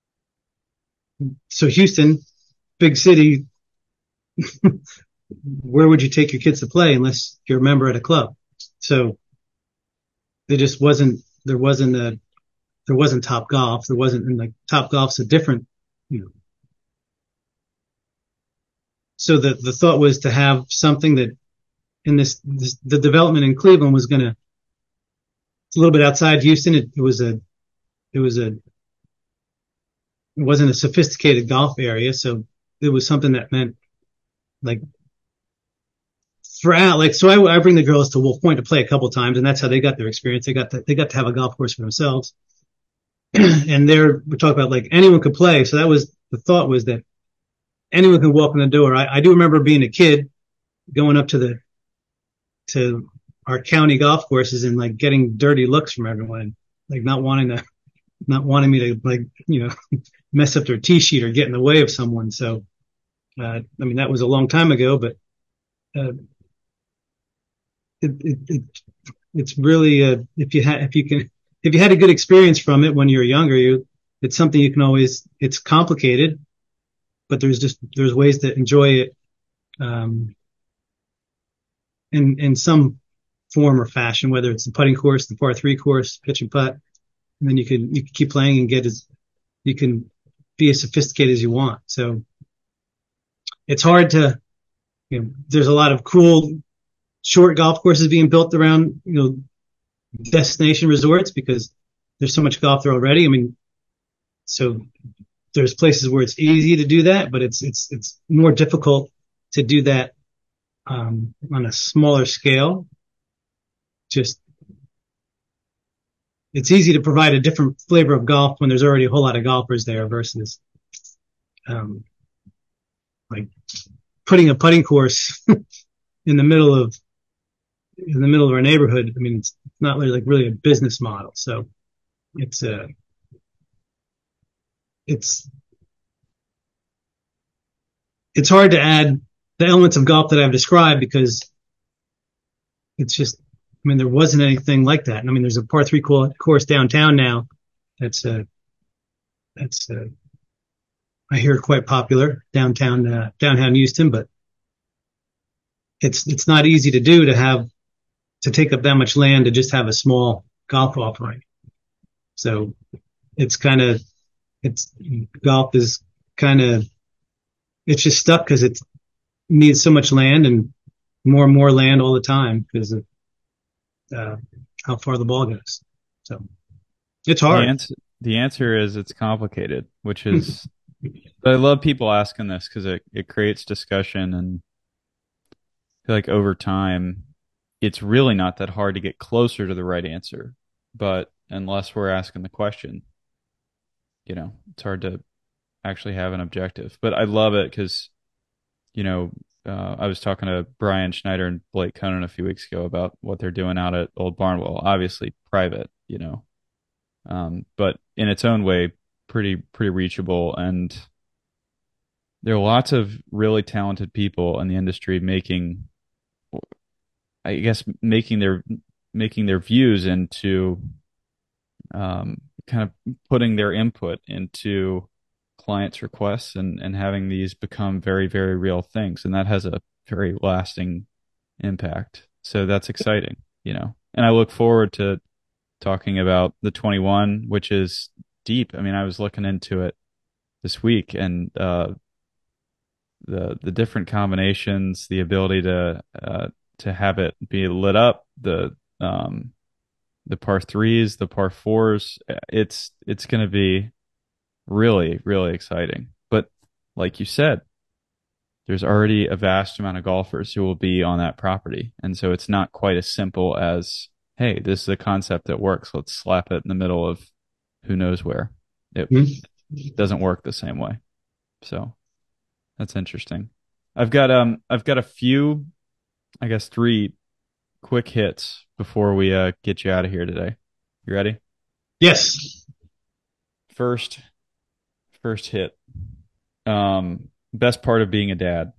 so Houston, big city, where would you take your kids to play unless you're a member at a club? So there just wasn't, there wasn't a, there wasn't Top Golf. There wasn't, and like Top Golf's a different, you know. So the, the thought was to have something that in this, this the development in Cleveland was going to, it's a little bit outside Houston. It, it was a, it was a, it wasn't a sophisticated golf area. So it was something that meant like for out, like, so I, I bring the girls to Wolf Point to play a couple of times, and that's how they got their experience. They got to, they got to have a golf course for themselves. And there we talk about like anyone could play. So that was the thought, was that anyone could walk in the door. I, I do remember being a kid going up to the, to our county golf courses and like getting dirty looks from everyone, like not wanting to, not wanting me to like, you know, mess up their tee sheet or get in the way of someone. So, uh, I mean, that was a long time ago, but, uh, it, it, it it's really, uh, if you had, if you can, if you had a good experience from it when you were younger, you, it's something you can always, it's complicated, but there's just, there's ways to enjoy it, um, in, in some form or fashion, whether it's the putting course, the par three course, pitch and putt, and then you can, you can keep playing and get as, you can be as sophisticated as you want. So it's hard to, you know, there's a lot of cool short golf courses being built around, you know, destination resorts, because there's so much golf there already. I mean, so there's places where it's easy to do that, but it's it's it's more difficult to do that um, on a smaller scale. Just it's easy to provide a different flavor of golf when there's already a whole lot of golfers there versus um, like putting a putting course in the middle of in the middle of our neighborhood. I mean, it's not really like really a business model. So it's a, uh, it's, it's hard to add the elements of golf that I've described because it's just, I mean, there wasn't anything like that. I mean, there's a par three course downtown now. That's uh that's uh I hear quite popular downtown, uh, downtown Houston, but it's, it's not easy to do to have, to take up that much land to just have a small golf offering. So it's kind of, it's, golf is kind of, it's just stuck because it needs so much land and more and more land all the time because of uh, how far the ball goes. So it's hard. The answer, the answer is it's complicated, which is, but I love people asking this because it, it creates discussion, and I feel like over time, it's really not that hard to get closer to the right answer. But unless we're asking the question, you know, it's hard to actually have an objective. But I love it because, you know, uh, I was talking to Brian Schneider and Blake Conan a few weeks ago about what they're doing out at Old Barnwell. Obviously private, you know, um, but in its own way, pretty pretty reachable. And there are lots of really talented people in the industry making, I guess, making their making their views into, um, kind of putting their input into clients' requests and, and having these become very, very real things. And that has a very lasting impact. So that's exciting, you know, and I look forward to talking about the twenty-one, which is deep. I mean, I was looking into it this week, and, uh, the, the different combinations, the ability to, uh, to have it be lit up, the, um, the par threes, the par fours, it's, it's going to be really, really exciting. But like you said, there's already a vast amount of golfers who will be on that property. And so it's not quite as simple as, hey, this is a concept that works. Let's slap it in the middle of who knows where. It mm-hmm. doesn't work the same way. So that's interesting. I've got, um, I've got a few, I guess three quick hits before we, uh, get you out of here today. You ready? Yes. First, First hit. Um, best part of being a dad.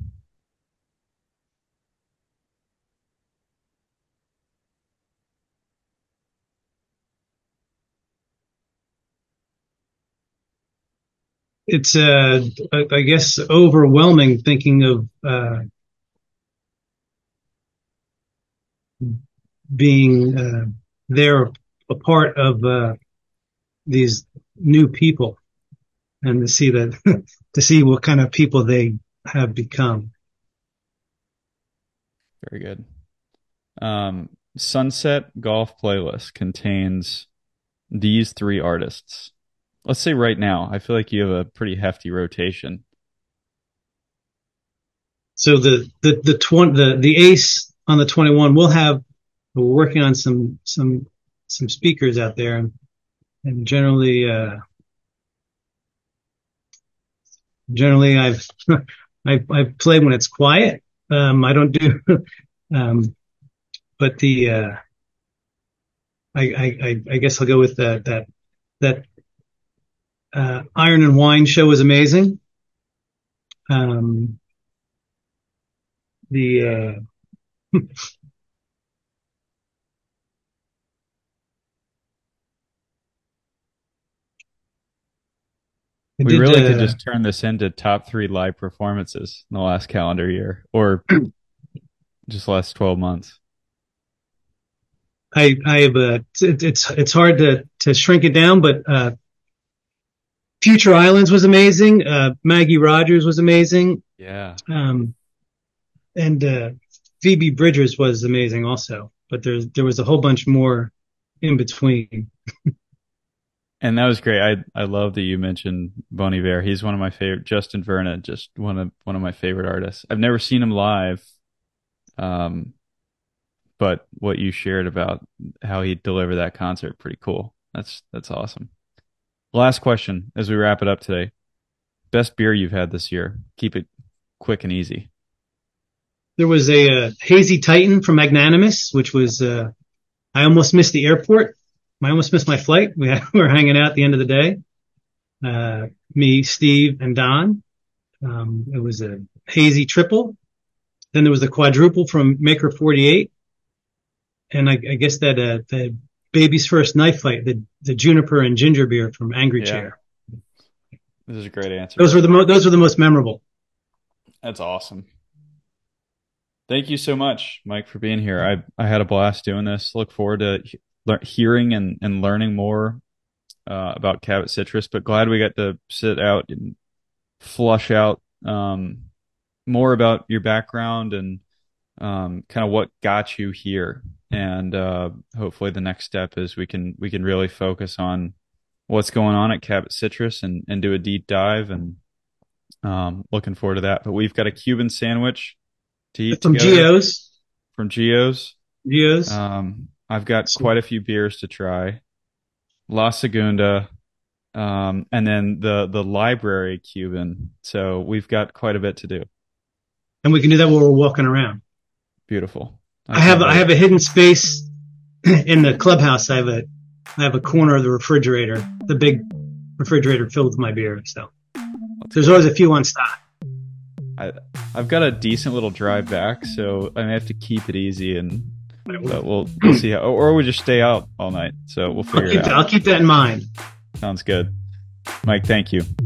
It's, uh, I guess, overwhelming thinking of uh, being uh, there, a part of uh, these new people. And to see that, to see what kind of people they have become. Very good. Um, Sunset Golf Playlist contains these three artists. Let's say right now, I feel like you have a pretty hefty rotation. So the the the twenty the the ace on the twenty-one, we'll have. We're working on some some some speakers out there, and, and generally. Uh, Generally, I've I I play when it's quiet. Um, I don't do, um, but the uh, I, I I guess I'll go with that that that uh, Iron and Wine show was amazing. Um, the uh, We did, really uh, could just turn this into top three live performances in the last calendar year, or just last twelve months. I I have a it, it's it's hard to to shrink it down, but uh, Future Islands was amazing. Uh, Maggie Rogers was amazing. Yeah. Um, and uh, Phoebe Bridgers was amazing also. But there's there was a whole bunch more in between. And that was great. I I love that you mentioned Bon Iver. He's one of my favorite. Justin Vernon, just one of one of my favorite artists. I've never seen him live, um, but what you shared about how he delivered that concert, pretty cool. That's that's awesome. Last question as we wrap it up today. Best beer you've had this year. Keep it quick and easy. There was a, uh Hazy Titan from Magnanimous, which was, uh, I almost missed the airport. I almost missed my flight. We, had, we were hanging out at the end of the day. Uh, me, Steve, and Don. Um, it was a hazy triple. Then there was the quadruple from Maker forty-eight. And I, I guess that, uh, the Baby's First Knife Fight, the, the juniper and ginger beer from Angry Yeah. Chair. This is a great answer. Those were the mo- those were the most memorable. That's awesome. Thank you so much, Mike, for being here. I I had a blast doing this. Look forward to he- le- hearing and, and learning more uh, about Cabot Citrus, but glad we got to sit out and flush out um, more about your background and um, kind of what got you here. And uh, hopefully the next step is we can we can really focus on what's going on at Cabot Citrus and, and do a deep dive, and um, looking forward to that. But we've got a Cuban sandwich to eat From together Geo's. from Gio's. Geo's. Um, I've got quite a few beers to try. La Segunda, um, and then the the library Cuban. So we've got quite a bit to do. And we can do that while we're walking around. Beautiful. I have I have a hidden space in the clubhouse. I have a I have a corner of the refrigerator, the big refrigerator filled with my beer. So there's always a few on stock. I I've got a decent little drive back, so I may have to keep it easy, and but we'll we'll see how, or we just stay out all night. So we'll I'll figure keep, it that, out. I'll keep that in mind. Sounds good, Mike. Thank you.